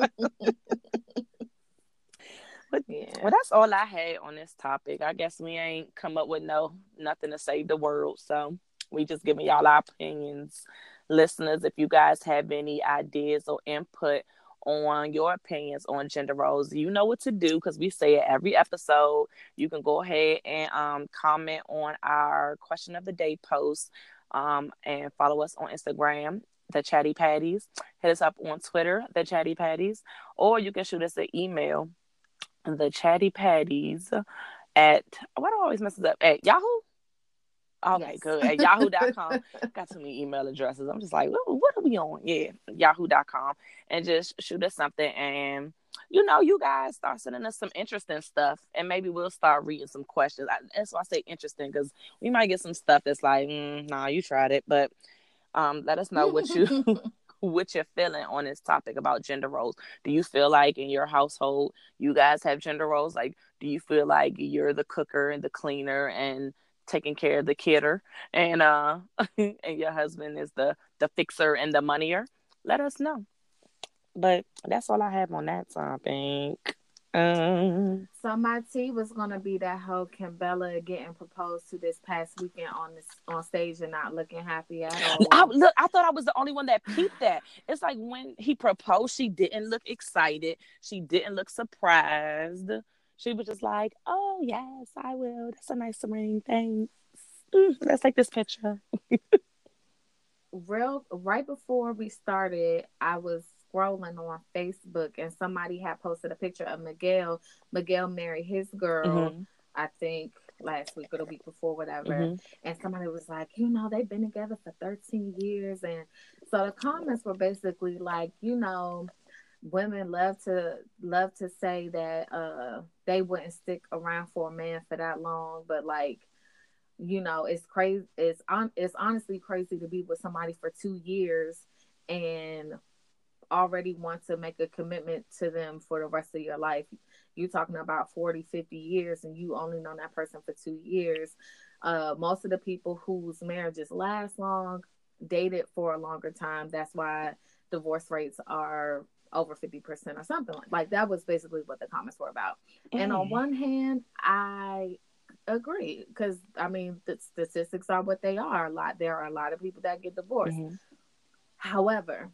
But Yeah. well, that's all I had on this topic. I guess we ain't come up with no nothing to save the world. So we just giving y'all our opinions. Listeners, if you guys have any ideas or input on your opinions on gender roles, you know what to do because we say it every episode. You can go ahead and um, comment on our question of the day post um, and follow us on Instagram, the Chatty Patties. Hit us up on Twitter, the Chatty Patties, or you can shoot us an email, the Chatty Patties at what do I always mess it up at Yahoo. Okay, Yes. good. At yahoo dot com. Got too many email addresses. I'm just like, what, what are we on? Yeah, yahoo dot com. And just shoot us something. And, you know, you guys start sending us some interesting stuff. And maybe we'll start reading some questions. I, that's why I say interesting, because we might get some stuff that's like, mm, nah, you tried it. But um, let us know what you what you're feeling on this topic about gender roles. Do you feel like in your household you guys have gender roles? Like, do you feel like you're the cooker and the cleaner and taking care of the kidder, and uh, and your husband is the the fixer and the moneyer? Let us know. But that's all I have on that topic. Um, So my tea was gonna be that whole Kimbella getting proposed to this past weekend on this on stage and not looking happy at I all. look. I thought I was the only one that peeped that. It's like when he proposed, she didn't look excited. She didn't look surprised. She was just like, "Oh yes, I will. That's a nice ring. Thanks. Mm, let's take this picture." Real right before we started, I was scrolling on Facebook and somebody had posted a picture of Miguel. Miguel married his girl, Mm-hmm. I think last week or the week before, whatever. Mm-hmm. And somebody was like, you know, they've been together for thirteen years. And so the comments were basically like, you know, women love to love to say that uh they wouldn't stick around for a man for that long, but like, you know, it's crazy. It's on. It's honestly crazy to be with somebody for two years and already want to make a commitment to them for the rest of your life. You're talking about forty, fifty years, and you only know that person for two years. Uh, most of the people whose marriages last long dated for a longer time. That's why divorce rates are over fifty percent or something like, like that was basically what the comments were about. Mm. And on one hand, I agree, because I mean the statistics are what they are. A lot there are a lot of people that get divorced. Mm-hmm. However,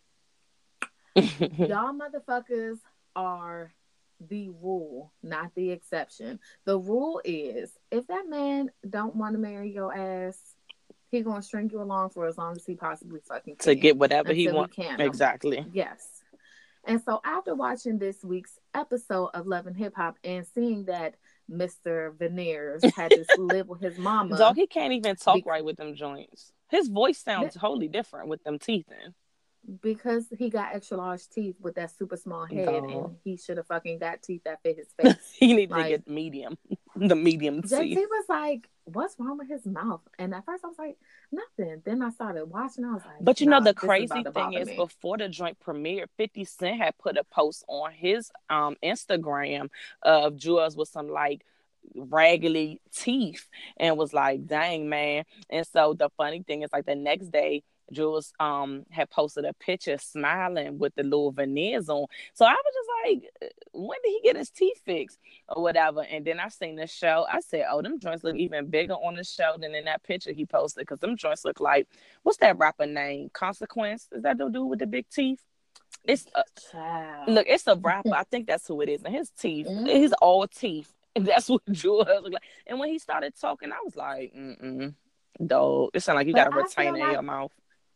y'all motherfuckers are the rule, not the exception. The rule is if that man don't want to marry your ass, he gonna string you along for as long as he possibly fucking can to get whatever he wants. Exactly. Yes. And so after watching this week's episode of Love and Hip Hop and seeing that Mister Veneers had to live with his mama. Dog, he can't even talk because, right with them joints. His voice sounds th- totally different with them teeth in. Because he got extra large teeth with that super small head, Dog. And he should have fucking got teeth that fit his face. He needed like, to get medium. The medium teeth. J T was like, what's wrong with his mouth? And at first I was like, nothing. Then I started watching. I was like, but you know, the crazy is thing is, me. Before the joint premiered, fifty Cent had put a post on his um Instagram of Jules with some like raggedy teeth and was like, dang, man. And so the funny thing is, like, the next day, Jules um had posted a picture smiling with the little veneers on. So I was just like, when did he get his teeth fixed or whatever? And then I seen the show. I said, oh, them joints look even bigger on the show than in that picture he posted, because them joints look like, what's that rapper name? Consequence? Is that the dude with the big teeth? It's a, look, it's a rapper. I think that's who it is. And his teeth, mm-hmm. He's all teeth. And that's what Jules looked like. And when he started talking, I was like, mm-mm, dog. It sounded like you got a retainer like- in your mouth.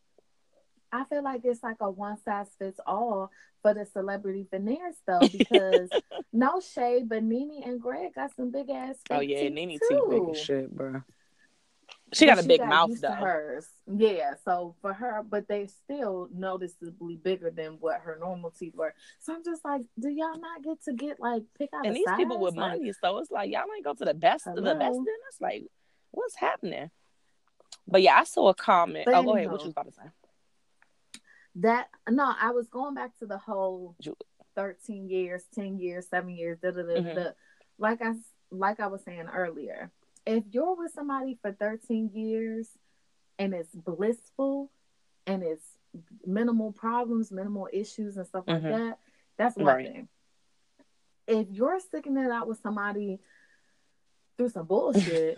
I feel like it's like a one size fits all for the celebrity veneers, though, because no shade, but Nene and Greg got some big ass. Oh yeah, Nene teeth big as shit, bro. She got but a big got mouth though. Hers, yeah. So for her, but they still noticeably bigger than what her normal teeth were. So I'm just like, do y'all not get to get like pick out? And a these size? people with like, money, so it's like y'all ain't go to the best, hello? the best dentists. Like, what's happening? But yeah, I saw a comment. But oh, anyhow, go ahead. What you was about to say? That no, I was going back to the whole thirteen years, ten years, seven years, da da da da. Like I like I was saying earlier, if you're with somebody for thirteen years and it's blissful and it's minimal problems, minimal issues and stuff mm-hmm. like that, that's one right. thing. If you're sticking it out with somebody through some bullshit,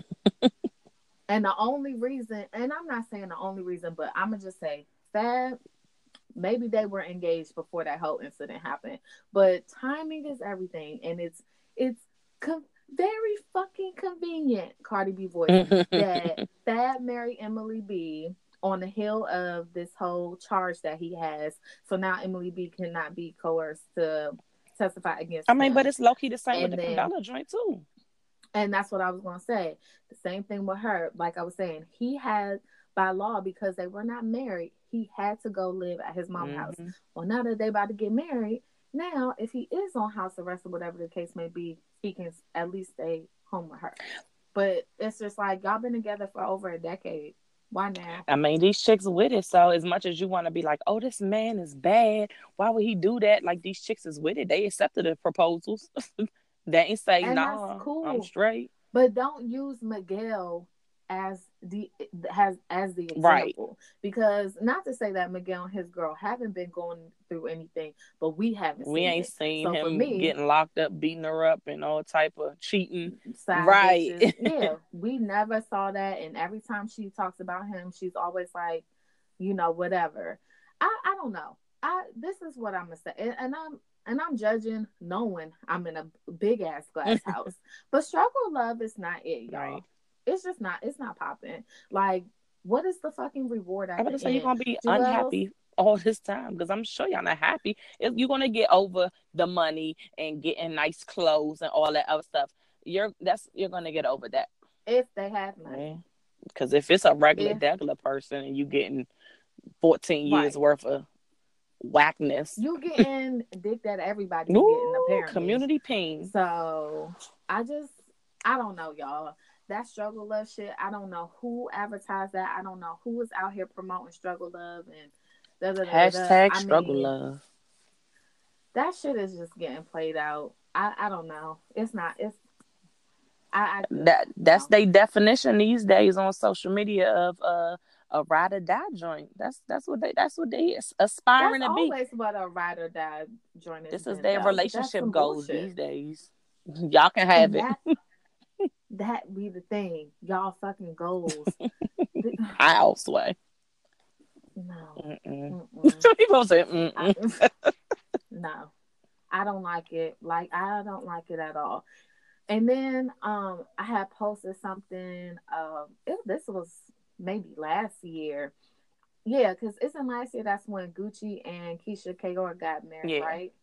and the only reason, and I'm not saying the only reason, but I'm gonna just say Fab. Maybe they were engaged before that whole incident happened, but timing is everything, and it's it's co- very fucking convenient. Cardi B voice that Fab married Emily B on the heel of this whole charge that he has. So now Emily B cannot be coerced to testify against. I mean, him. But it's low key the same and with the then, Dollar joint too. And that's what I was gonna say. The same thing with her. Like I was saying, he had. By law, because they were not married, he had to go live at his mom's mm-hmm. house. Well, now that they about to get married, now if he is on house arrest or whatever the case may be, he can at least stay home with her. But it's just like, y'all been together for over a decade. Why now? I mean, these chicks with it. So as much as you want to be like, oh, this man is bad, why would he do that? Like, these chicks is with it. They accepted the proposals. They ain't say, and nah, cool. I'm straight. But don't use Miguel as the has as the example right. because not to say that Miguel and his girl haven't been going through anything, but we haven't we seen ain't it. seen so him me, getting locked up, beating her up, and all type of cheating right yeah, we never saw that. And every time she talks about him, she's always like, you know, whatever. I I don't know. I this is what I'm gonna say, and, and I'm and I'm judging knowing I'm in a big ass glass house, but struggle love is not it, y'all. Right. It's just not, it's not popping. Like, what is the fucking reward at I'm gonna the say end? You're going to be Jewels? Unhappy all this time, because I'm sure y'all not happy. You're going to get over the money and getting nice clothes and all that other stuff. You're that's You're going to get over that. If they have money. Because if it's a regular, if, regular person and you getting fourteen years right. worth of whackness. You getting dick that everybody's getting Ooh, apparently. community ping. So I just, I don't know, y'all. That struggle love shit. I don't know who advertised that. I don't know who is out here promoting struggle love and da da da da. Hashtag I struggle mean, love. that shit is just getting played out. I, I don't know. It's not. It's I, I That that's no. their definition these days on social media of uh, a ride or die joint. That's that's what they that's what they That's aspiring to be. always what a ride or die joint has This is been their though. But that's relationship some goals bullshit. these days. Y'all can have And it. that that be the thing. Y'all fucking goals. House way. No. Mm-mm. Mm-mm. People say mm-mm. I, no. I don't like it. Like I don't like it at all. And then um I had posted something um it, this was maybe last year. Yeah, because it's in last year that's when Gucci and Keisha Kayor got married, Yeah. right?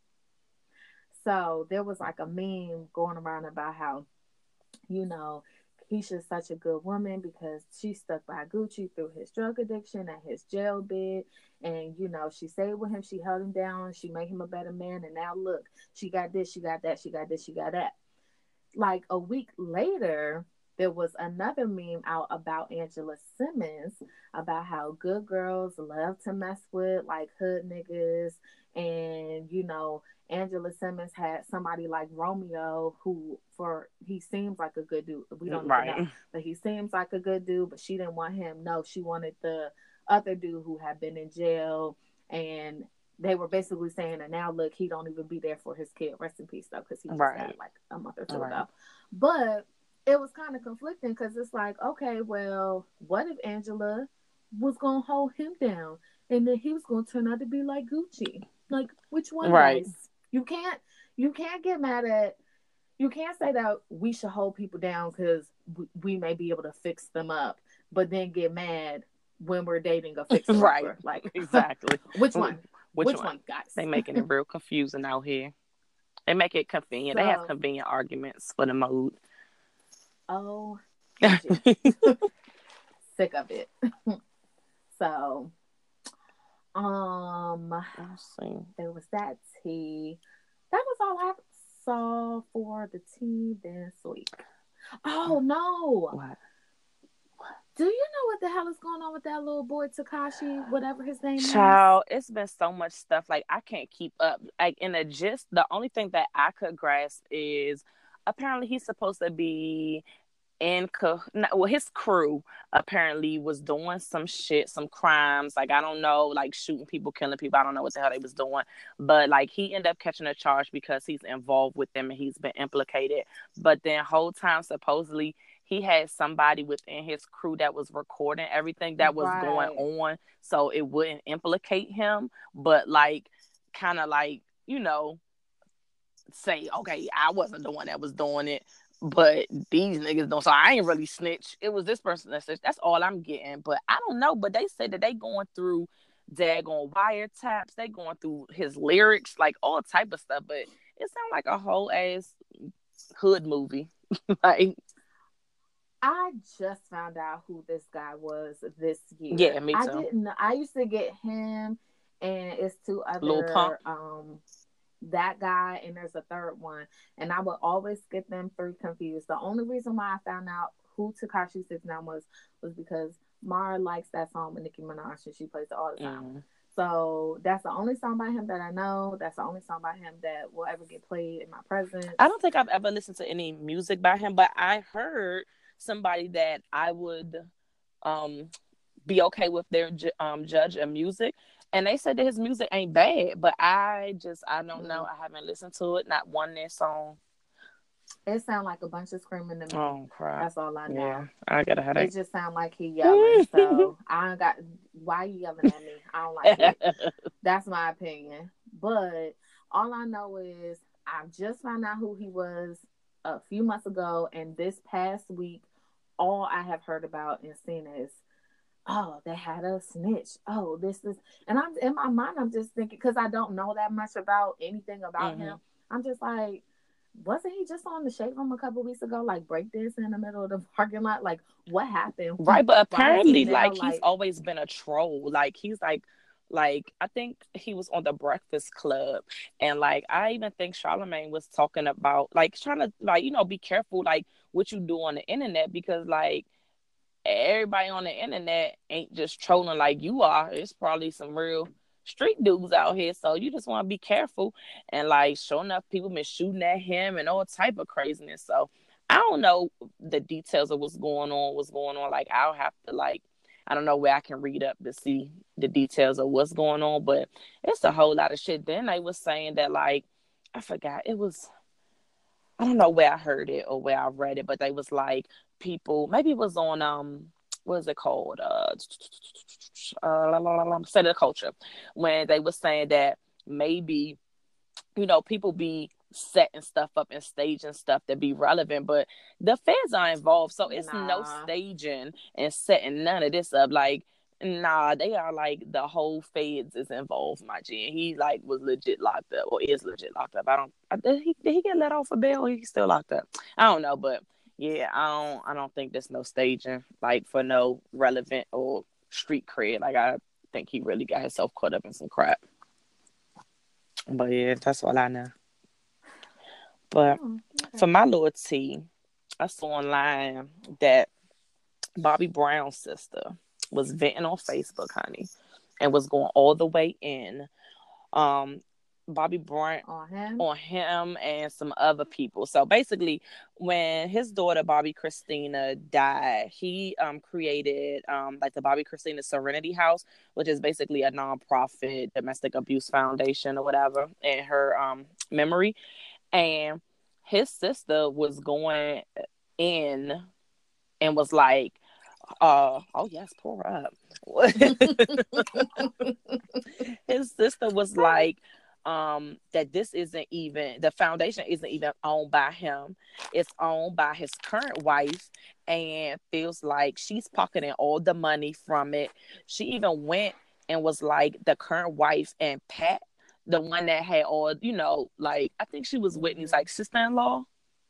So there was like a meme going around about how, you know, Keisha's such a good woman because she stuck by Gucci through his drug addiction and his jail bid. And, you know, she stayed with him, she held him down, she made him a better man. And now look, she got this, she got that, she got this, she got that. Like a week later, there was another meme out about Angela Simmons about how good girls love to mess with like hood niggas. And, you know, Angela Simmons had somebody like Romeo who for he seems like a good dude. We don't even Right. know. But he seems like a good dude, but she didn't want him. No, she wanted the other dude who had been in jail. And they were basically saying that now look, he don't even be there for his kid. Rest in peace though, because he just Right. died like a month or two Right. ago. But it was kind of conflicting because it's like, okay, well, what if Angela was gonna hold him down and then he was gonna turn out to be like Gucci? Like, which one, Right. guys? You can't you can't get mad at you can't say that we should hold people down because we, we may be able to fix them up, but then get mad when we're dating a fixer Right. upper. Like, exactly. which one? Which, Which one? one, guys? They making it real confusing out here. They make it convenient. So, they have convenient arguments for the mood. Oh, sick of it. So, um, Let's see. there was that tea. That was all I saw for the tea this week. Oh no! What? Do you know what the hell is going on with that little boy Takashi, whatever his name Child, is? It's been so much stuff. Like I can't keep up. Like in the gist, the only thing that I could grasp is apparently he's supposed to be in well his crew apparently was doing some shit, some crimes, like I don't know, like shooting people, killing people, I don't know what the hell they was doing, but like he ended up catching a charge because he's involved with them and he's been implicated. But then whole time supposedly he had somebody within his crew that was recording everything that was right. going on so it wouldn't implicate him, but like kind of like, you know, say, okay, I wasn't the one that was doing it, but these niggas don't. So I ain't really snitch. It was this person that snitched. That's all I'm getting. But I don't know. But they said that they going through daggone wiretaps. They going through his lyrics, like all type of stuff. But it sounds like a whole ass hood movie. Like I just found out who this guy was this year. Yeah, me too. I didn't. I used to get him, and it's two Lil Pump. other um. that guy, and there's a third one, and I would always get them three confused. The only reason why I found out who Tekashi six nine was was because Mara likes that song with Nicki Minaj and she plays it all the time. Mm. So that's the only song by him that I know. That's the only song by him that will ever get played in my presence. I don't think I've ever listened to any music by him, but I heard somebody that I would um be okay with their um judge of music. And they said that his music ain't bad, but I just, I don't know. I haven't listened to it. Not one their song. It sounds like a bunch of screaming to me. Oh, crap. That's all I know. Yeah, I got a headache. It just sounds like he yelling. So I don't got, why you yelling at me? I don't like it. That's my opinion. But all I know is I just found out who he was a few months ago. And this past week, all I have heard about and seen is, oh, they had a snitch. Oh, this is, and I'm in my mind, I'm just thinking, because I don't know that much about anything about mm-hmm. him. I'm just like, wasn't he just on the Shade Room a couple weeks ago, like breakdancing in the middle of the parking lot? Like, what happened? Right, but apparently, now, like, like, he's always been a troll. Like, he's like, Like, I think he was on the Breakfast Club, and like I even think Charlamagne was talking about like trying to like you know be careful like what you do on the internet, because like everybody on the internet ain't just trolling like you are. It's probably some real street dudes out here, so you just want to be careful. And like sure enough, people been shooting at him and all type of craziness. So I don't know the details of what's going on what's going on like I'll have to like I don't know where I can read up to see the details of what's going on, but it's a whole lot of shit. Then they was saying that like I forgot, it was I don't know where I heard it or where I read it, but they was like people, maybe it was on um what is it called? Uh, uh State of the Culture, when they was saying that maybe, you know, people be setting stuff up and staging stuff to be relevant, but the feds are involved, so it's no Nah. staging and setting none of this up. Like, nah, they are like the whole feds is involved, my G. And he like was legit locked up or is legit locked up. I don't. I, did he did he get let off a bail? Or he's still locked up. I don't know, but yeah, I don't. I don't think there's no staging like for no relevant or street cred. Like I think he really got himself caught up in some crap. But yeah, that's all I know. But Oh, for okay. my little tea, I saw online that Bobby Brown's sister was venting on Facebook, honey, and was going all the way in. Um, Bobby Brown On him. on him and some other people. So basically, when his daughter Bobby Christina died, he um created um like the Bobby Christina Serenity House, which is basically a nonprofit domestic abuse foundation or whatever in her um memory. And his sister was going in and was like, uh, oh yes, pour up. His sister was like, um, that this isn't even the foundation isn't even owned by him. It's owned by his current wife, and feels like she's pocketing all the money from it. She even went and was like the current wife and Pat, the one that had all, you know, like I think she was Whitney's Mhm. like sister-in-law,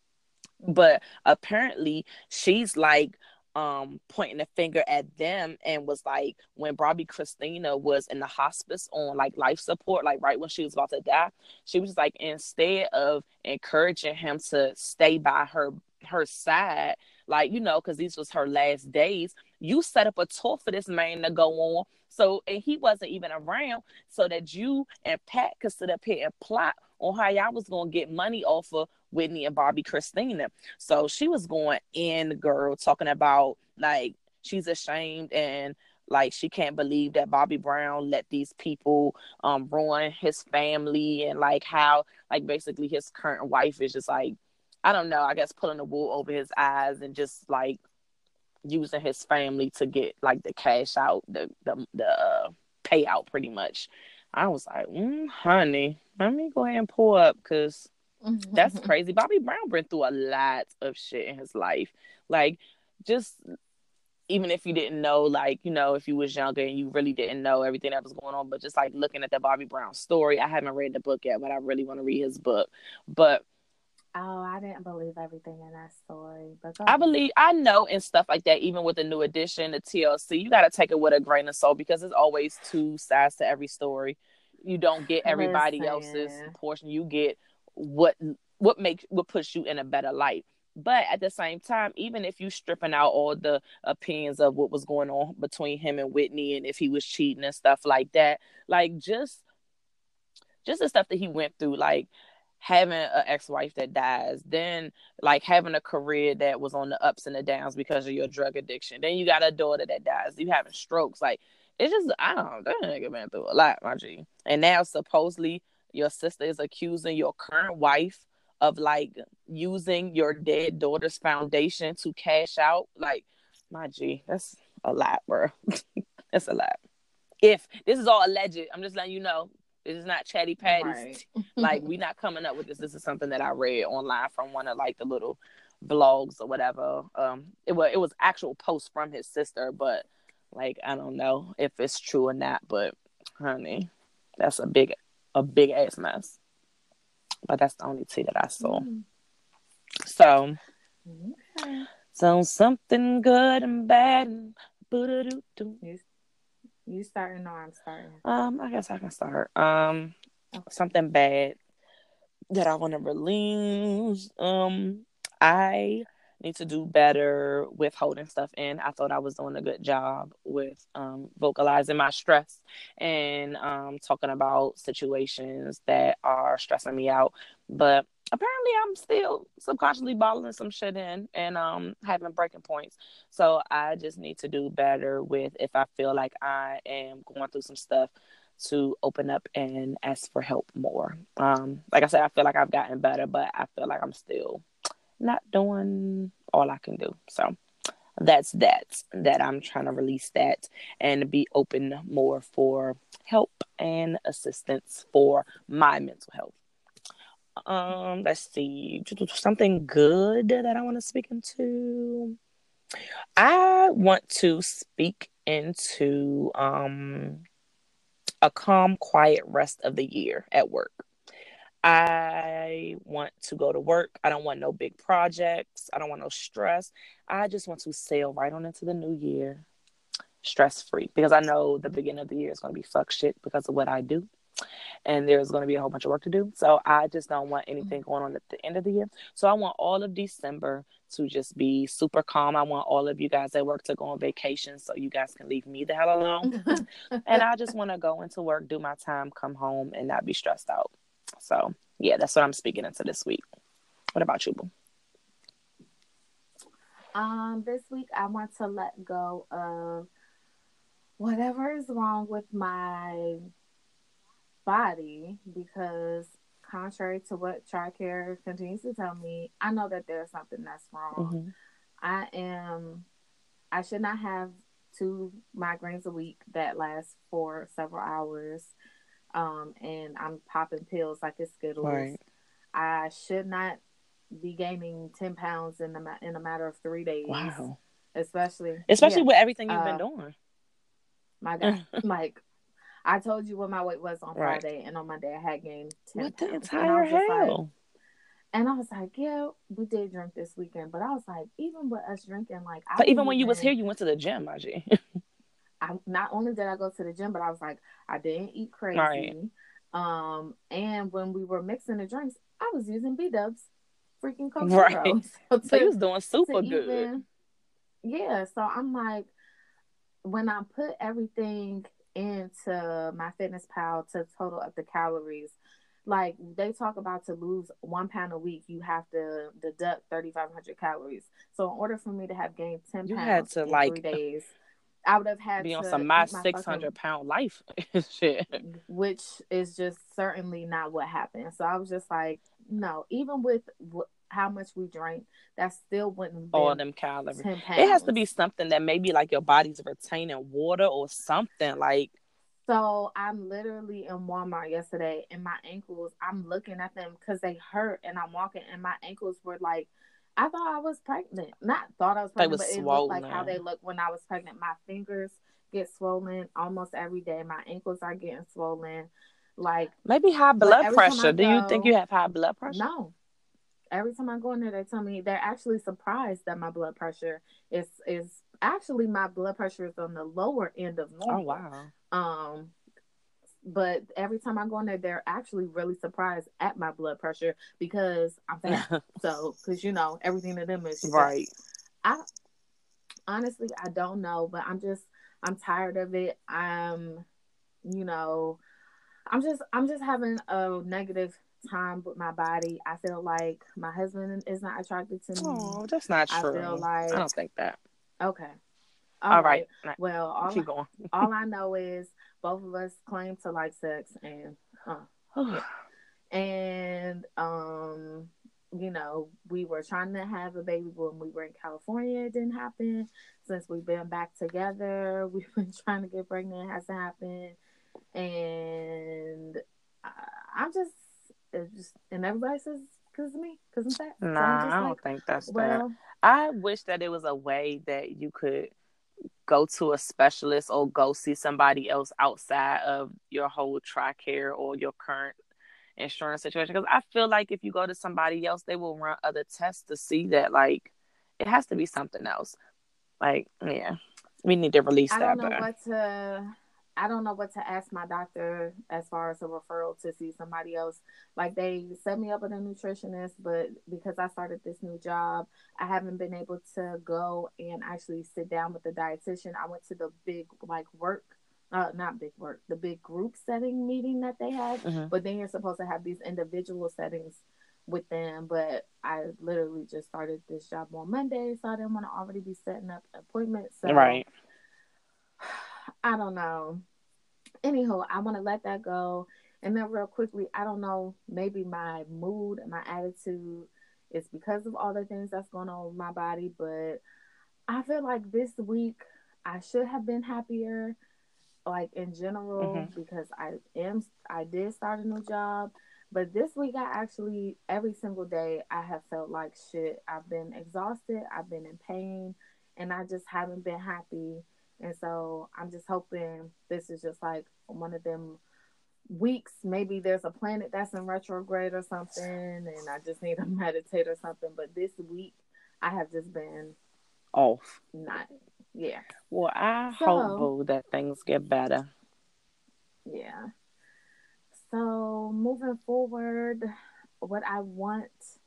but apparently she's like um pointing a finger at them, and was like when Bobby Christina was in the hospice on like life support, like right when she was about to die, she was like, instead of encouraging him to stay by her her side, like, you know, because these was her last days, you set up a tour for this man to go on, so and he wasn't even around, so that you and Pat could sit up here and plot on how y'all was gonna get money off of Whitney and Bobby Christina. So she was going in, girl, talking about like she's ashamed, and like she can't believe that Bobby Brown let these people um ruin his family, and like how like basically his current wife is just like, I don't know, I guess pulling the wool over his eyes and just like using his family to get like the cash out, the the, the uh, payout pretty much. I was like, mm, honey, let me go ahead and pull up, because that's crazy. Bobby Brown been through a lot of shit in his life. Like, just even if you didn't know, like, you know, if you was younger and you really didn't know everything that was going on, but just like looking at the Bobby Brown story, I haven't read the book yet, but I really want to read his book. But Oh, I didn't believe everything in that story, but go I ahead. believe, I know, and stuff like that, even with the new edition, the T L C, you got to take it with a grain of salt, because there's always two sides to every story. You don't get everybody else's Listen. portion. You get what what makes what puts you in a better light. But at the same time, even if you stripping out all the opinions of what was going on between him and Whitney, and if he was cheating and stuff like that, like just just the stuff that he went through, like having an ex-wife that dies, then like having a career that was on the ups and the downs because of your drug addiction, then you got a daughter that dies, you having strokes, like it's just, I don't know, that nigga been through a lot, my G. And now supposedly your sister is accusing your current wife of like using your dead daughter's foundation to cash out, like, my G, that's a lot, bro. That's a lot. If this is all alleged, I'm just letting you know. This is not Chatty Patty's. Right. Like, we not coming up with this. This is something that I read online from one of like the little blogs or whatever. Um, it was it was actual posts from his sister, but like I don't know if it's true or not. But honey, that's a big a big ass mess. But that's the only tea that I saw. Mm. So, Okay. so something good and bad and boo-doo-doo-doo. You, You starting or I'm starting? Um, I guess I can start. Um, Okay. something bad that I want to release. Um, I need to do better with holding stuff in. I thought I was doing a good job with um, vocalizing my stress and um, talking about situations that are stressing me out. But apparently, I'm still subconsciously bottling some shit in and um, having breaking points. So I just need to do better with if I feel like I am going through some stuff to open up and ask for help more. Um, like I said, I feel like I've gotten better, but I feel like I'm still not doing all I can do. So that's that, that I'm trying to release that and be open more for help and assistance for my mental health. Um, let's see, something good that I want to speak into. I want to speak into um a calm, quiet rest of the year at work. I want to go to work. I don't want no big projects. I don't want no stress. I just want to sail right on into the new year stress free because I know the beginning of the year is going to be fuck shit because of what I do. And there's going to be a whole bunch of work to do. So I just don't want anything going on at the end of the year. So I want all of December to just be super calm. I want all of you guys at work to go on vacation so you guys can leave me the hell alone. And I just want to go into work, do my time, come home, and not be stressed out. So yeah, that's what I'm speaking into this week. What about you, Boo? Um, this week I want to let go of whatever is wrong with my body because contrary to what TRICARE continues to tell me, I know that there's something that's wrong. Mm-hmm. I am I should not have two migraines a week that last for several hours. Um, and I'm popping pills like it's Skittles. Right. I should not be gaining ten pounds in a, in a matter of three days, Wow. especially, Especially yeah. with everything you've been Uh, doing. my God, like I told you what my weight was on Right. Friday, and on Monday I had gained ten What the pounds, and I entire was just like, hell? and I was like, yeah, we did drink this weekend, but I was like, even with us drinking, like I But didn't even when you was here, even. you went to the gym, my G. I not only did I go to the gym, but I was like, I didn't eat Right. crazy. Um, and when we were mixing the drinks, I was using B Dubs, freaking Coke Right. Zero. So So you to was doing to super good. even yeah, so I'm like, when I put everything into my Fitness Pal to total up the calories, like they talk about to lose one pound a week, you have to deduct thirty-five hundred calories. So in order for me to have gained ten You had pounds to in three like days, I would have had be on to some my eat my six fucking, hundred pound life shit. which is just certainly not what happened. So I was just like, no, even with w- how much we drank, that still wouldn't have All been them calories. ten It has to pounds. be something that maybe like your body's retaining water or something like. So I'm literally in Walmart yesterday and my ankles, I'm looking at them because they hurt and I'm walking and my ankles were like, I thought I was pregnant. Not thought I was They pregnant, was but it looked like how they swollen. look when I was pregnant. My fingers get swollen almost every day. My ankles are getting swollen. Like, Maybe high but blood every time I pressure. Do you think go, you have high blood pressure? no. Every time I go in there, they tell me they're actually surprised that my blood pressure is is actually my blood pressure is on the lower end of Oh normal. wow. Um, but every time I go in there, they're actually really surprised at my blood pressure because I'm fat. So, because you know, everything to them is you fat. Right. I honestly, I don't know, but I'm just, I'm tired of it. I'm, you know, I'm just, I'm just having a negative time with my body. I feel like my husband is not attracted to me. Oh, that's not I feel true. I like, don't think that. okay, all All right. right. Well, all Keep going. all I know is both of us claim to like sex, and uh, yeah. And um you know, we were trying to have a baby when we were in California. It didn't happen. Since we've been back together, we've been trying to get pregnant. It hasn't happened. And I, I'm just, it's just, and everybody says because of me, because I'm fat. So I'm Nah, just I like, don't think that's that. well, I wish that it was a way that you could go to a specialist or go see somebody else outside of your whole TRICARE or your current insurance situation. Because I feel like if you go to somebody else, they will run other tests to see that, like, it has to be something else. Like, yeah, we need to release I don't that know better. what to. I don't know what to ask my doctor as far as a referral to see somebody else. Like they set me up with a nutritionist, but because I started this new job, I haven't been able to go and actually sit down with the dietitian. I went to the big like work, uh, not big work, the big group setting meeting that they had. Mm-hmm. But then you're supposed to have these individual settings with them. But I literally just started this job on Monday, so I didn't want to already be setting up appointments. So Right. I don't know. Anywho, I want to let that go. And then, real quickly, I don't know, maybe my mood and my attitude is because of all the things that's going on with my body, but I feel like this week I should have been happier, like in general, Mm-hmm. because I am, I did start a new job. But this week, I actually, every single day, I have felt like shit. I've been exhausted, I've been in pain, and I just haven't been happy. And so I'm just hoping this is just like one of them weeks. Maybe there's a planet that's in retrograde or something, and I just need to meditate or something. But this week, I have just been Off. not, yeah. Well, I hope, So, boo, that things get better. yeah. So, moving forward, what I want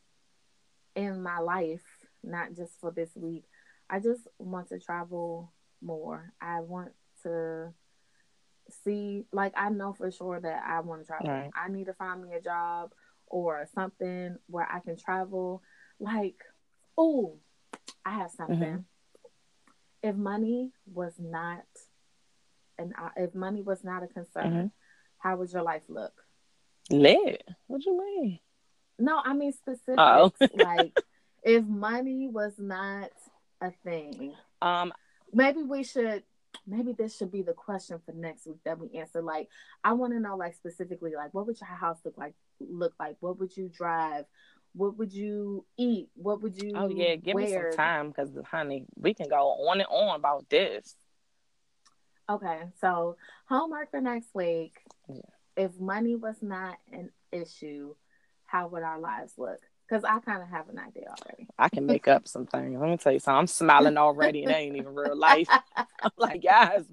in my life, not just for this week, I just want to travel more. I want to see, like, I know for sure that I want to travel. Right. I need to find me a job or something where I can travel. Like, oh, I have Mm-hmm. something. If money was not an if money was not a Mm-hmm. concern, how would your life look? Lit. What you mean? No, I mean Oh. specifics. Like, if money was not a thing, um. maybe we should maybe this should be the question for next week that we answer. Like, I want to know, like, specifically, like, what would your house look like look like what would you drive, what would you eat, what would Oh you yeah. Give me some wear? time, because honey, we can go on and on about this. Okay, so homework for next week. Yeah. If money was not an issue, how would our lives look? Because I kind of have an idea already. I can make up some things. Let me tell you something. I'm smiling already, and that ain't even real life. I'm like, yes,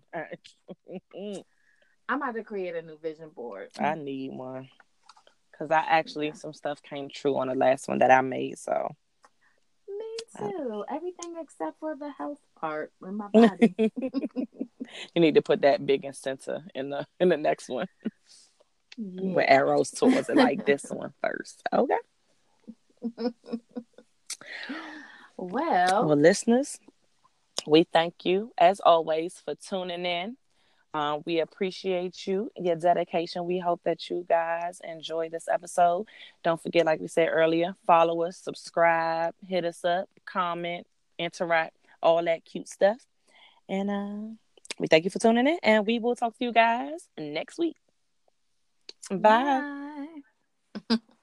I'm about to create a new vision board. I need one. Because I actually, Yeah. some stuff came true on the last one that I made. So, Me I... too. Everything except for the health part in my body. you need to put that big incentive in the in the next one with Yeah. arrows towards it, like this one first. Okay. Well, Well, listeners, we thank you as always for tuning in. Um, we appreciate you, your dedication. We hope that you guys enjoy this episode. Don't forget, like we said earlier, follow us, subscribe, hit us up, comment, interact, all that cute stuff. And uh, we thank you for tuning in, and we will talk to you guys next week. Bye. bye.